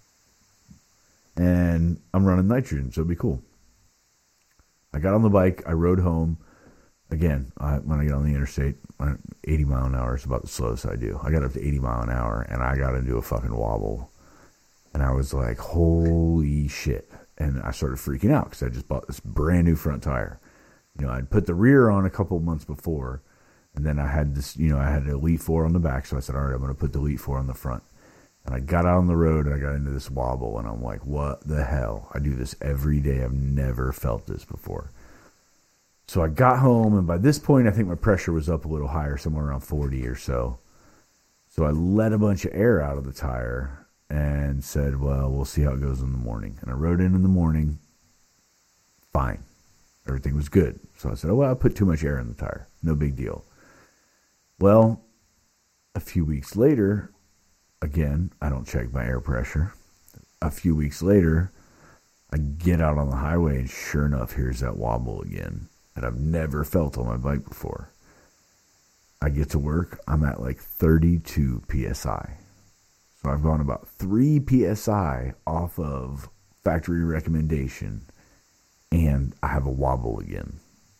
And I'm running nitrogen, so it'd be cool. I got on the bike. I rode home. Again, I, when I get on the interstate, eighty mile an hour is about the slowest I do. I got up to eighty mile an hour, and I got to do a fucking wobble. And I was like, holy shit. And I started freaking out because I just bought this brand new front tire. You know, I'd put the rear on a couple months before, and then I had this, you know, I had an Elite four on the back, so I said, all right, I'm going to put the Elite four on the front. And I got out on the road and I got into this wobble, and I'm like, what the hell? I do this every day. I've never felt this before. So I got home, and by this point, I think my pressure was up a little higher, somewhere around forty or so. So I let a bunch of air out of the tire and said, well, we'll see how it goes in the morning. And I rode in in the morning. Fine. Everything was good. So I said, oh, well, I put too much air in the tire. No big deal. Well, a few weeks later, again, I don't check my air pressure. A few weeks later, I get out on the highway, and sure enough, here's that wobble again that I've never felt on my bike before. I get to work, I'm at like thirty-two P S I. So I've gone about three P S I off of factory recommendation, and I have a wobble again.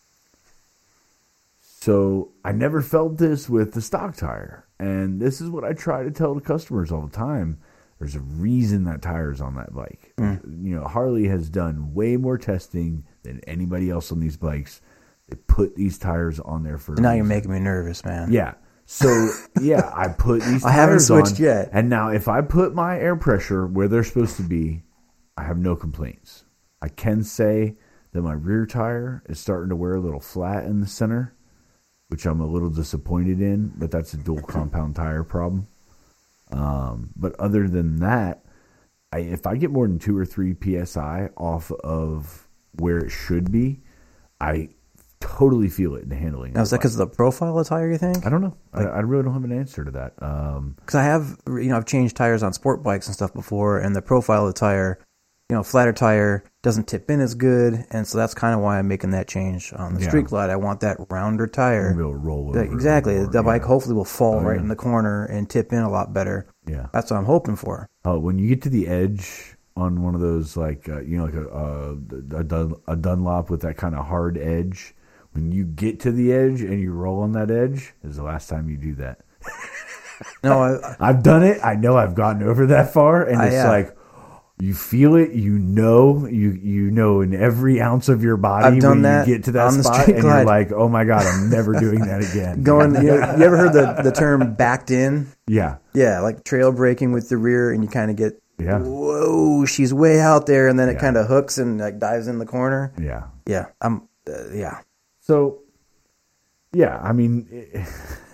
So I never felt this with the stock tire. And this is what I try to tell the customers all the time. There's a reason that tire is on that bike. Mm. You know, Harley has done way more testing than anybody else on these bikes. They put these tires on there for. Now reason. You're making me nervous, man. Yeah. So yeah, I put these. I tires haven't switched on, yet. And now, if I put my air pressure where they're supposed to be, I have no complaints. I can say that my rear tire is starting to wear a little flat in the center, which I'm a little disappointed in, but that's a dual compound tire problem. Um, but other than that, I, if I get more than two or three P S I off of where it should be, I totally feel it in the handling. Now, is that because of the profile of the tire, you think? I don't know. Like, I, I really don't have an answer to that. Because um, I have, you know, I've changed tires on sport bikes and stuff before, and the profile of the tire, you know, flatter tire doesn't tip in as good, and so that's kind of why I'm making that change on the yeah. Street Glide. I want that rounder tire. Maybe it'll roll over. Exactly. More, the yeah. bike hopefully will fall oh, right yeah. in the corner and tip in a lot better. Yeah. That's what I'm hoping for. Oh, when you get to the edge on one of those, like, uh, you know, like a, a, a, Dun- a Dunlop with that kind of hard edge, when you get to the edge and you roll on that edge, is the last time you do that. No, I, I've done it. I know I've gotten over that far, and I, it's yeah. like you feel it. You know, you you know in every ounce of your body I've done when that you get to that on the spot, Street and Glide. you're like, "Oh my god, I'm never doing that again." Going, you, know, you ever heard the, the term backed in? Yeah, Yeah, like trail braking with the rear, and you kind of get, yeah, whoa, she's way out there, and then it Yeah. kind of hooks and like dives in the corner. yeah. Yeah, I'm, uh, yeah. So, yeah, I mean, it,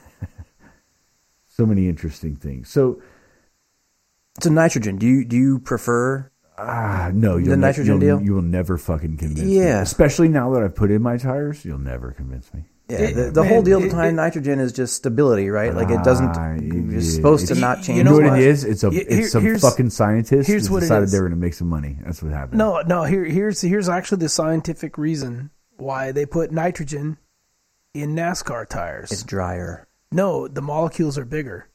so many interesting things. So, So nitrogen, do you do you prefer? ah, no, you'll The ne- nitrogen you'll, deal? you will never fucking convince me. Yeah. Especially now that I've put in my tires, you'll never convince me. Yeah, It- the, the man, whole deal it- behind it- nitrogen is just stability, right? Like it Ah, doesn't. it- It's supposed to it's- not you change. You know what what? it is? It's a Here- it's some here's- fucking scientists here's that what it decided is. they were going to make some money. That's what happened. No, no. Here, here's here's actually the scientific reason why they put nitrogen in NASCAR tires. It's drier. No, the molecules are bigger.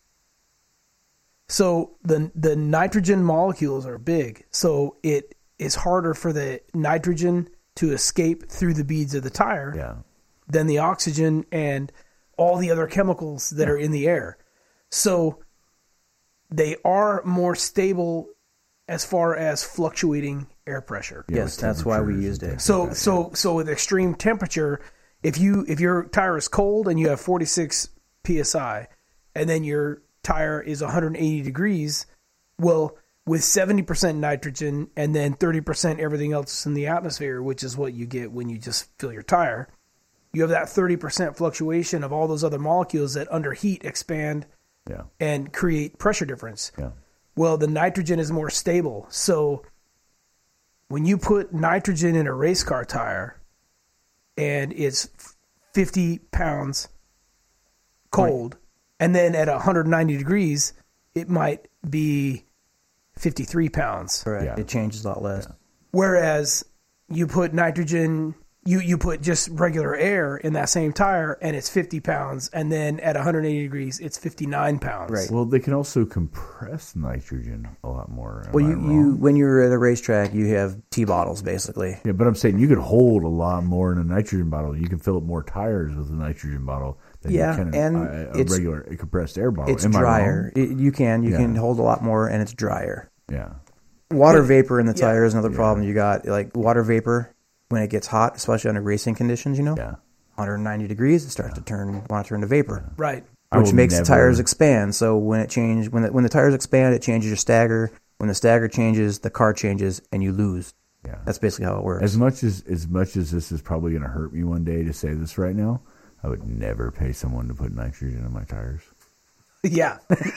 So the the nitrogen molecules are big. So it is harder for the nitrogen to escape through the beads of the tire Yeah. than the oxygen and all the other chemicals that are in the air. So they are more stable as far as fluctuating air pressure. Yeah, Yes, with that's why we temperatures used and it. things So like that, so so with extreme temperature, if you if your tire is cold and you have forty-six P S I and then your tire is one hundred eighty degrees, well, with seventy percent nitrogen and then thirty percent everything else in the atmosphere, which is what you get when you just fill your tire, you have that thirty percent fluctuation of all those other molecules that under heat expand yeah. and create pressure difference. Yeah. Well, the nitrogen is more stable. So when you put nitrogen in a race car tire and it's fifty pounds cold, and then at one hundred ninety degrees, it might be fifty-three pounds. Correct. Yeah. It changes a lot less. Whereas you put nitrogen, you, you put just regular air in that same tire and it's fifty pounds, and then at one hundred eighty degrees, it's fifty-nine pounds. Right. Well, they can also compress nitrogen a lot more. Am Well, I you, wrong? you when you're at a racetrack, you have T bottles basically. Yeah, but I'm saying you could hold a lot more in a nitrogen bottle. You can fill up more tires with a nitrogen bottle than Yeah, you can and a, a it's- regular a compressed air bottle. It's Am I drier. wrong? It, you can you Yeah. can hold a lot more, and it's drier. Yeah. Water vapor in the Yeah. tire is another problem you got. Like water vapor when it gets hot, especially under racing conditions. You know, Yeah. one hundred ninety degrees, it starts to turn want to turn to vapor. Right. I which will makes never- the tires expand. So when it change, when the, when the tires expand, it changes your stagger. When the stagger changes, the car changes, and you lose. Yeah. That's basically how it works. As much as as much as this is probably going to hurt me one day to say this right now, I would never pay someone to put nitrogen in my tires. Yeah.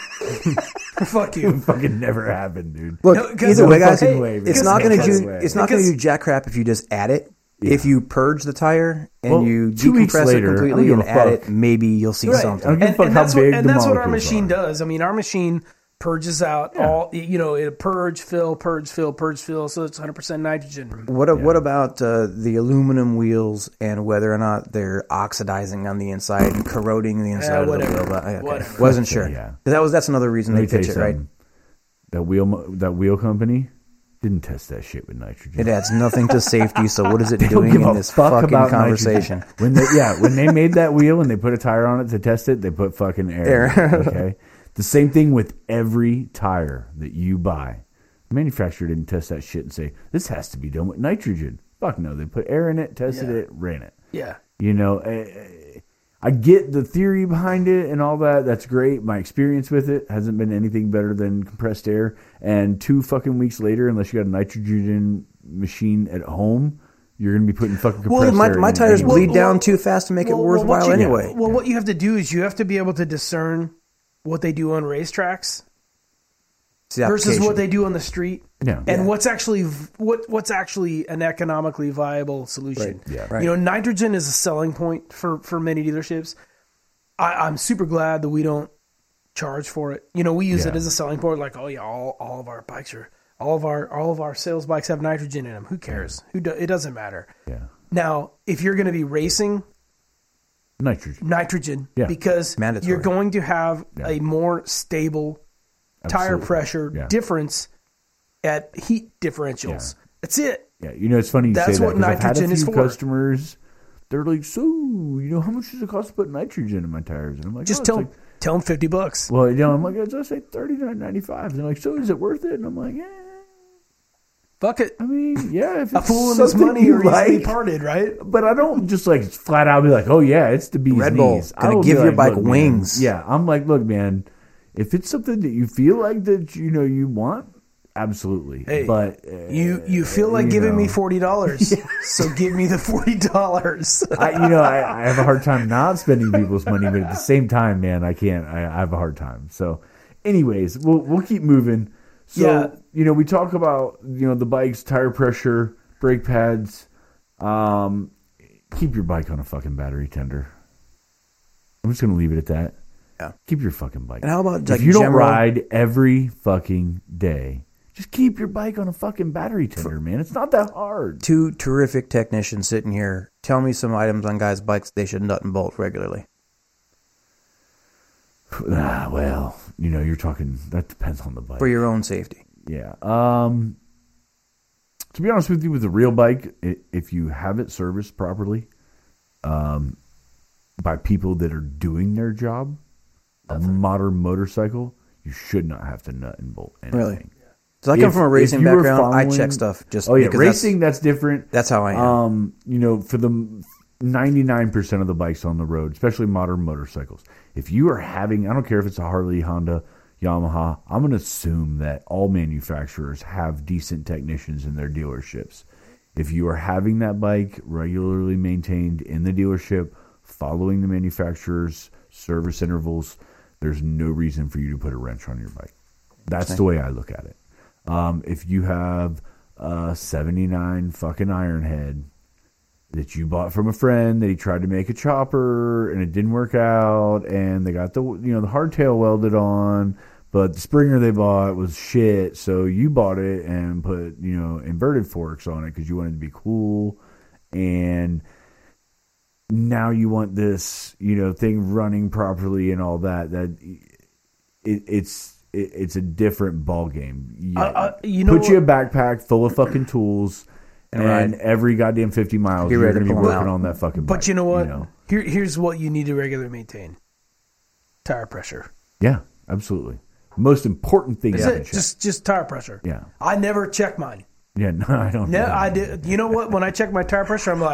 Fuck you. Fucking never happened, dude. Look, No, 'cause- either way, guys, fucking way, man. it's not going to Because- do. It's not going to do jack crap if you just add it. Yeah. If you purge the tire and Well, you two weeks decompress later, it I don't completely give and a add fuck. it, maybe you'll see Right. something. I don't give a And, fuck and how that's what, big and the that's what our molecules machine are. does. I mean, our machine purges out Yeah. all, you know, it purge, fill, purge, fill, purge, fill. So it's one hundred percent nitrogen. What What about uh, the aluminum wheels and whether or not they're oxidizing on the inside and corroding the inside of the whatever. wheel? Okay. Whatever. Wasn't sure. Yeah. That was that's another reason Let they me tell pitch you it, right? something. That wheel, mo- that wheel company didn't test that shit with nitrogen. It adds nothing to safety. So what is it They don't doing give in a this fuck fucking about conversation? nitrogen. When they, yeah, when they made that wheel and they put a tire on it to test it, they put fucking air. in it, okay, the same thing with every tire that you buy. The manufacturer didn't test that shit and say this has to be done with nitrogen. Fuck no, they put air in it, tested Yeah. it, ran it. Yeah. You know, I, I get the theory behind it and all that. That's great. My experience with it hasn't been anything better than compressed air. And two fucking weeks later, unless you got a nitrogen machine at home, you're going to be putting fucking compressed Well, my, air my in tires anyway. bleed Well, down well, too fast to make Well, it well, what worthwhile you- anyway. Well, what you have to do is you have to be able to discern what they do on racetracks It's the versus application. what they do on the street, Yeah. and Yeah. what's actually what what's actually an economically viable solution. Right. Yeah. Right. You know, nitrogen is a selling point for for many dealerships. I, I'm super glad that we don't charge for it. You know, we use it Yeah. as a selling point. Like, oh yeah, all, all of our bikes are all of our all of our sales bikes have nitrogen in them. Who cares? Who do, it doesn't matter. Yeah. Now, if you're going to be racing, Nitrogen. nitrogen, Yeah. because Mandatory. you're going to have Yeah. a more stable tire Absolutely. pressure Yeah. difference at heat differentials. Yeah. That's it. Yeah, you know, it's funny you That's say that what 'cause I've had a nitrogen is few for. customers. They're like, so you know, how much does it cost to put nitrogen in my tires? And I'm like, Just oh, tell it's them, like, tell them fifty bucks. well, you know, I'm like, I say thirty-nine ninety-five. And they're like, so is it worth it? And I'm like, yeah. Fuck it. I mean, yeah, if A it's fool and his something money you are easily like. parted, right? But I don't just like flat out be like, oh yeah, it's the bee's Red Bull, knees. I gonna will be give your like, bike look, man, wings. Yeah, I'm like, look, man, if it's something that you feel like that you know you want, absolutely. Hey, but uh, You you feel like you giving me know, forty dollars, so give me the forty dollars. I, you know, I, I have a hard time not spending people's money, but at the same time, man, I can't. I, I have a hard time. So, anyways, we'll we'll keep moving. So, Yeah. you know, we talk about you know the bikes, tire pressure, brake pads. Um, keep your bike on a fucking battery tender. I'm just gonna leave it at that. Yeah. Keep your fucking bike. And how about, if like, you don't general- ride every fucking day? Just keep your bike on a fucking battery tender, man. It's not that hard. Two terrific technicians sitting here. Tell me some items on guys' bikes they should nut and bolt regularly. Ah, well, you know, you're talking. That depends on the bike. For your own safety. Yeah. Um, to be honest with you, with a real bike, i- if you have it serviced properly, um, by people that are doing their job, a modern motorcycle, you should not have to nut and bolt anything. Really? So I come If- from a if racing you were background. I following- check stuff just Oh yeah, because racing that's, different. That's, that's how I am. Um, you know, for the ninety-nine percent of the bikes on the road, especially modern motorcycles, if you are having, I don't care if it's a Harley, Honda, Yamaha, I'm going to assume that all manufacturers have decent technicians in their dealerships. If you are having that bike regularly maintained in the dealership, following the manufacturer's service intervals, there's no reason for you to put a wrench on your bike. That's the way I look at it. Um, if you have a seventy-nine fucking Ironhead that you bought from a friend that he tried to make a chopper and it didn't work out, and they got the you know the hardtail welded on, but the Springer they bought was shit, so you bought it and put you know inverted forks on it because you wanted to be cool, and now you want this you know thing running properly and all that. That it, it's it, it's a different ball game. Yeah. Uh, uh, you know Put you a what? backpack full of fucking tools. And, ride. every goddamn fifty miles, Be you're ready going to to be pull 'em working out. on that fucking bike. But you know what? know? Here, here's what you need to regularly maintain: tire pressure. Yeah, absolutely. Most important thing Is you can it check. just just tire pressure? Yeah. I never check mine. Yeah, no, I don't No, know. I did. You know what? When I check my tire pressure, I'm like,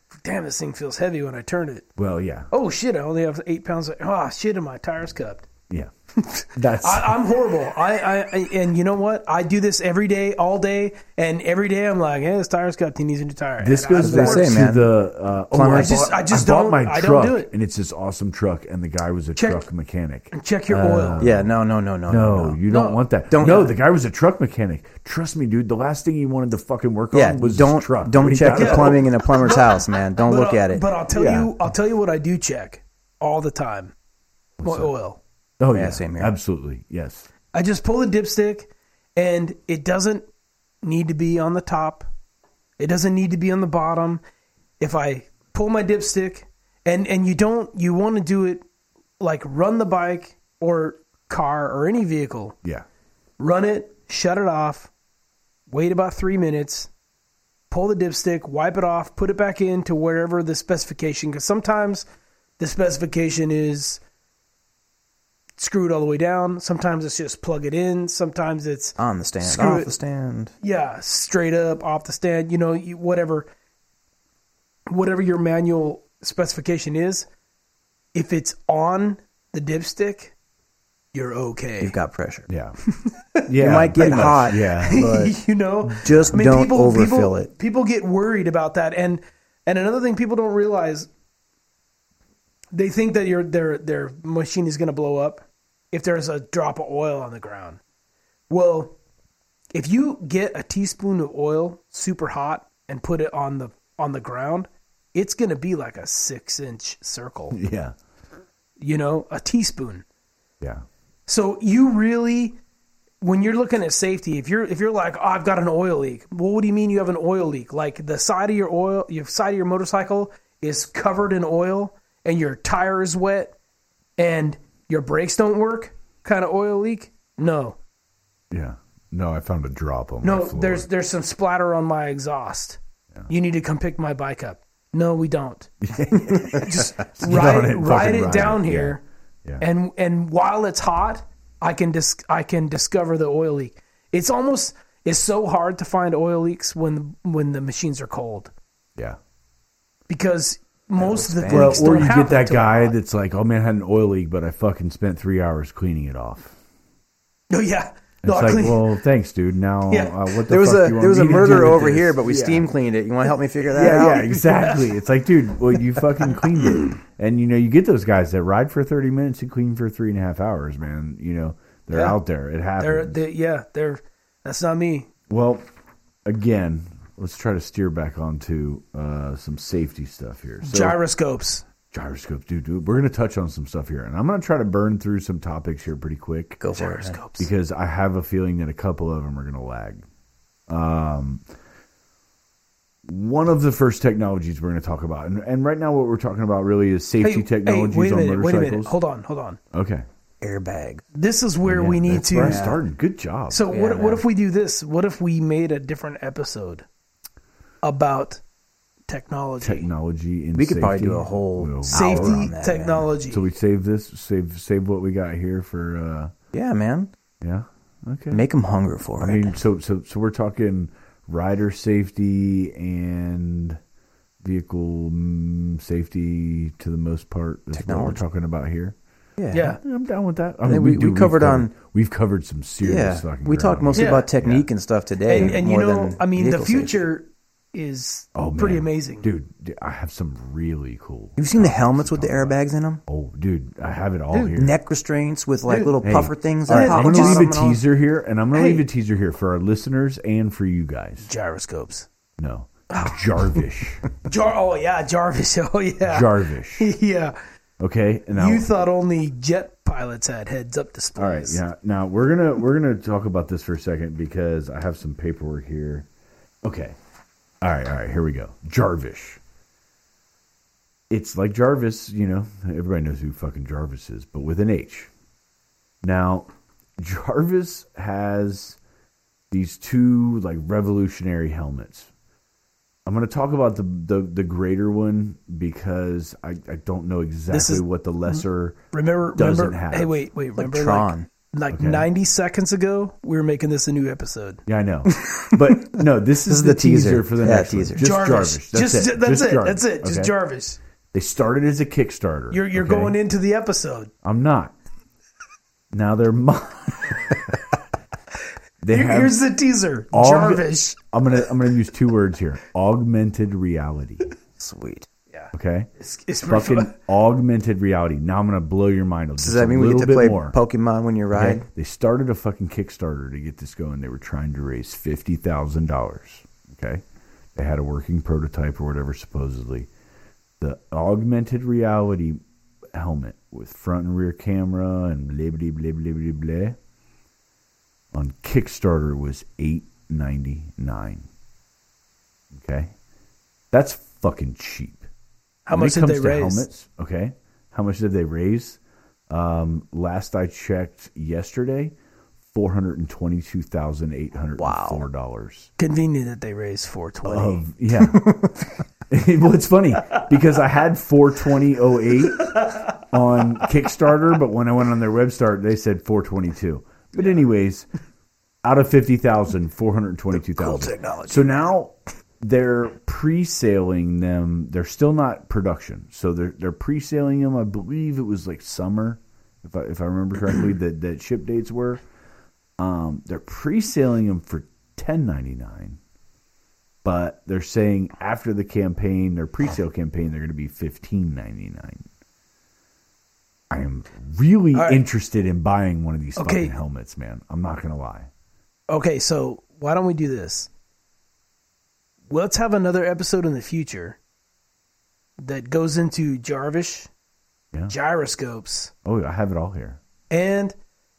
damn, this thing feels heavy when I turn it. Well, yeah, Oh shit, I only have eight pounds. Of, oh shit, and my tires cupped. yeah. That's I, I'm horrible. I, I, I and you know what? I do this every day, all day, and every day I'm like, "Hey, this tire's cupped. He needs a new tire." this And I- goes what back they say, to man. the. Uh, oh, Plumber. I, I just- bought, I just bought don't- my I truck, don't do it. and it's this awesome truck, and the guy was a Check- truck mechanic. Check your Uh, oil. Yeah, no, no, no, no, No, no. you don't No. want that. Don't- no, the guy was a truck mechanic. Trust me, dude. The last thing he wanted to fucking work Yeah, on was don't his truck. don't What he check got your out- plumbing in a plumber's house, man. Don't But look I'll- at it. But I'll tell Yeah. you, I'll tell you what I do check all the time. My oil. Oh Yeah, yeah, same here. absolutely, yes. I just pull the dipstick, and it doesn't need to be on the top. It doesn't need to be on the bottom. If I pull my dipstick, and and you don't, you want to do it like run the bike or car or any vehicle. Yeah, Run it, shut it off, wait about three minutes, pull the dipstick, wipe it off, put it back into wherever the specification, because sometimes the specification is screwed all the way down. Sometimes it's just plug it in. Sometimes it's, On the stand, Screw off it. the stand. yeah, straight up off the stand, you know, you, whatever, whatever your manual specification is. If it's on the dipstick, you're okay. You've got pressure. yeah, yeah. might get pretty much, hot. Yeah, But you know, just don't overfill people, it. People get worried about that, and and another thing people don't realize, they think that your their their machine is going to blow up if there's a drop of oil on the ground. Well, if you get a teaspoon of oil super hot and put it on the on the ground, it's going to be like a six inch circle. yeah, You know, a teaspoon. yeah. So you really, when you're looking at safety, if you're if you're like, oh, I've got an oil leak. Well, what do you mean you have an oil leak? Like the side of your oil, your side of your motorcycle is covered in oil, and your tire is wet, and your brakes don't work. Kind of oil leak? No, Yeah. No, I found a drop on my no. floor. There's there's some splatter on my exhaust. You need to come pick my bike up. No, we don't. Just on ride it, ride fucking it ride down it, yeah. here. Yeah. And and while it's hot, I can dis- I can discover the oil leak. It's almost it's so hard to find oil leaks when when the machines are cold, yeah. because most of the Well, leaks or don't you happen get that till guy hot. that's like, oh man, I had an oil leak, but I fucking spent three hours cleaning it off. Oh yeah, It's no, I like, clean- well, thanks, dude. Now, Yeah. uh, what the There was fuck a do you want there was me a to do murder with over this? here, but we Yeah. steam cleaned it. You want to help me figure that Yeah, out? yeah, exactly. It's like, dude, well, you fucking cleaned it, and you know, you get those guys that ride for thirty minutes and clean for three and a half hours, man. You know, they're Yeah. out there. It happens. they're, they yeah, they're that's not me. Well, again, let's try to steer back onto uh, some safety stuff here. So, Gyroscopes. gyroscopes, dude, dude. We're going to touch on some stuff here, and I'm going to try to burn through some topics here pretty quick. Go for it. man. Gyroscopes. Because I have a feeling that a couple of them are going to lag. Um, one of the first technologies we're going to talk about, and, and right now what we're talking about really is safety Hey, technologies hey, wait a on minute, wait a motorcycles. minute. Hold on, hold on. Okay. Airbag. This is where we Yeah, need that's to. where I started. Good job. So Yeah, what what man. if we do this? What if we made a different episode about technology? technology and We could probably safety. do a whole We'll- hour Safety on that, technology. So we save this, save save what we got here for. Uh, Yeah, man. yeah. Okay. Make them hunger for I it. mean, so so so we're talking rider safety and vehicle mm, safety to the most part. Is what we're Technology. talking about here. yeah. yeah. I'm down with that. I And mean, then we- do- we covered we've on- we've covered some serious Yeah. fucking. We talked ground. mostly Yeah. about technique and stuff today. And, and you more know, than I mean, the vehicle safety. future is Oh, pretty man. amazing. dude, dude. I have some really cool. You've seen the topics helmets to with the talk about. airbags in them? Oh, dude, I have it all Dude, here. Neck restraints with like Dude. little Hey, puffer things. All that right, pop I'm going to bottom leave a and all. teaser here, and I'm going to Hey. leave a teaser here for our listeners and for you guys. Gyroscopes. No, Jarvish, Jar. Oh yeah, Jarvis. Oh yeah. Jarvish. yeah. Okay, and now You thought only jet pilots had heads-up displays. all right, yeah. Now we're gonna we're gonna talk about this for a second because I have some paperwork here. Okay, all right, all right. Here we go. Jarvish. It's like Jarvis, you know. Everybody knows who fucking Jarvis is, but with an H. Now, Jarvis has these two like revolutionary helmets. I'm going to talk about the, the, the greater one because I, I don't know exactly is- what the lesser Remember, doesn't remember. have. Hey, wait, wait. Like Remember, Tron. like Okay. ninety seconds ago, we were making this a new episode. Yeah, I know. But no, this is, is the, the teaser. teaser for the Yeah, next teaser. one. Just Jarvis. That's just it. that's Just it. Jarvis. That's it. Just Okay? Jarvis. They started as a Kickstarter. You're you're okay? going into the episode. I'm not. Now they're mo- They Here- have Here's the teaser. aug- Jarvis. I'm gonna I'm gonna use two words here: augmented reality. Sweet. Yeah. Okay, It's, it's pretty fucking fun. augmented reality. Now I'm gonna blow your mind. Does that mean we get to play Pokemon when you ride? Okay? They started a fucking Kickstarter to get this going. They were trying to raise fifty thousand dollars. Okay, they had a working prototype or whatever, supposedly. The augmented reality helmet with front and rear camera and blah blah blah blah blah blah. On Kickstarter was eight ninety-nine. Okay, that's fucking cheap. How When much it did comes they to raise? Helmets, okay, how much did they raise? Um, last I checked yesterday, four hundred and twenty-two thousand eight hundred and four dollars. Convenient that they raised four twenty. Of yeah. Well, it's funny because I had four twenty oh eight on Kickstarter, but when I went on their website, they said four twenty-two. But anyways, out of fifty thousand, four hundred twenty-two thousand. Cool technology. So now they're pre-sailing them. They're still not production, so they're they're pre-sailing them. I believe it was like summer, if I if I remember correctly, that that ship dates were. Um, they're pre-sailing them for ten ninety-nine, but they're saying after the campaign, their pre-sale campaign, they're going to be fifteen ninety-nine. I am really All right. interested in buying one of these Okay. fucking helmets, man. I'm not going to lie. Okay, so why don't we do this? Let's have another episode in the future that goes into Jarvis, Yeah. gyroscopes, Oh, I have it all here. and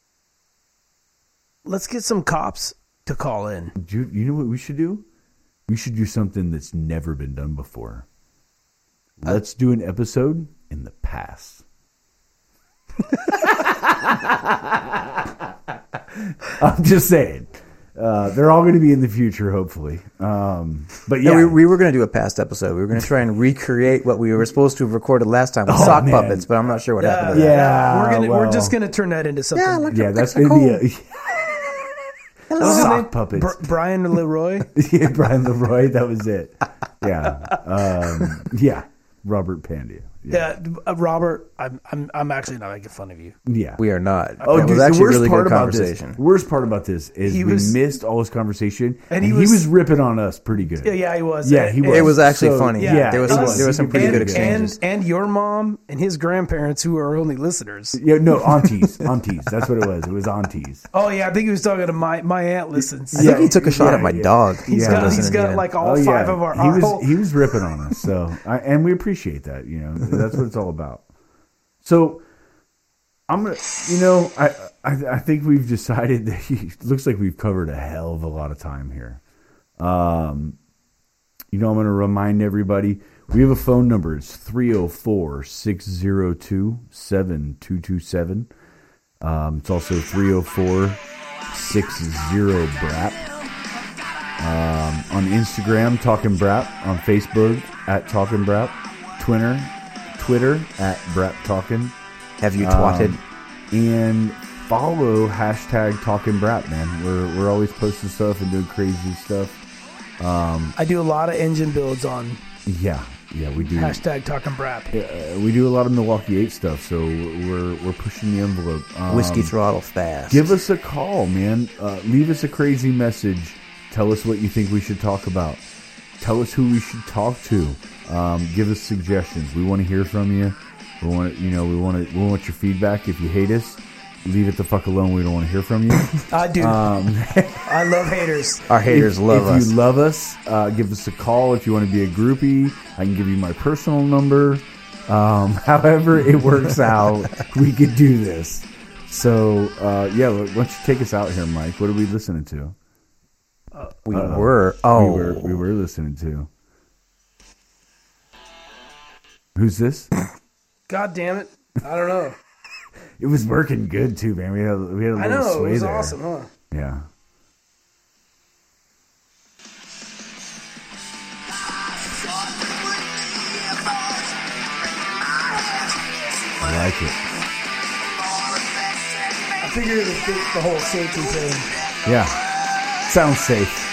let's get some cops to call in. Do you, you know what we should do? We should do something that's never been done before. Let's do an episode in the past. I'm just saying. Uh, they're all going to be in the future, hopefully. Um, but yeah, Yeah, we, we were going to do a past episode. We were going to try and recreate what we were supposed to have recorded last time with Oh, sock man. puppets, but I'm not sure what happened to that. yeah, we're gonna we're well, just gonna turn that into something. Yeah, like- yeah, that's They're going to be a What was his name? sock puppets. Br- Brian Leroy. Yeah, Brian Leroy. That was it. Yeah, um, yeah, Robert Pandia. Yeah, uh, Robert. I'm I'm I'm actually not making fun of you. Yeah. We are not. Oh, it dude, was actually the a worst really part good about this, conversation. worst part about this is He we was- missed all his conversation, and and he he, was- was, ripping on us pretty good. Yeah, yeah, he was. Yeah, he And- was. It was actually So, funny. Yeah, there was it some, was. there was some pretty and, good exchanges. And, and your mom and his grandparents, who are only listeners. Yeah, no, aunties, aunties. That's what it was. It was aunties. Oh yeah, I think he was talking to my my aunt listens. I think he took a shot yeah, at my yeah. dog. He's Yeah. got Listening he's got in. like all Oh, five yeah. of our. He our was whole, he was ripping on us. So, I, and we appreciate that. You know, that's what it's all about. So, I'm gonna, you know, I I, I think we've decided that it looks like we've covered a hell of a lot of time here. Um, you know, I'm gonna remind everybody we have a phone number. It's three oh four, six oh two, seven two two seven. Um, it's also three oh four, six oh, B R A P. Um, on Instagram, Talkin' Brap. On Facebook, at Talkin' Brap. Twitter, Twitter, at Brap Talkin'. Have you twatted? Um, and follow hashtag Talkin' Brap, man. We're we're always posting stuff and doing crazy stuff. Um, I do a lot of engine builds on yeah, yeah, we do. hashtag talking brap. Uh, we do a lot of Milwaukee eight stuff, so we're we're pushing the envelope. Um, Whiskey throttle fast. Give us a call, man. Uh, leave us a crazy message. Tell us what you think we should talk about. Tell us who we should talk to. Um, give us suggestions. We want to hear from you. We want to, you know, we want to, we want your feedback. If you hate us, leave it the fuck alone. We don't want to hear from you. I do. Um, I love haters. Our haters if, love if us. you love us, uh, give us a call. If you want to be a groupie, I can give you my personal number. Um, however it works out, we could do this. So, uh, yeah, why don't you take us out here, Mike? What are we listening to? we Uh-oh. were. Oh, We were, we were listening to. Who's this? God damn it! I don't know. It was working good too, man. We had a, we had a I little know sway it was there. awesome, huh? Yeah. I like it. I I figured it fit the whole safety thing. Yeah. Sounds safe.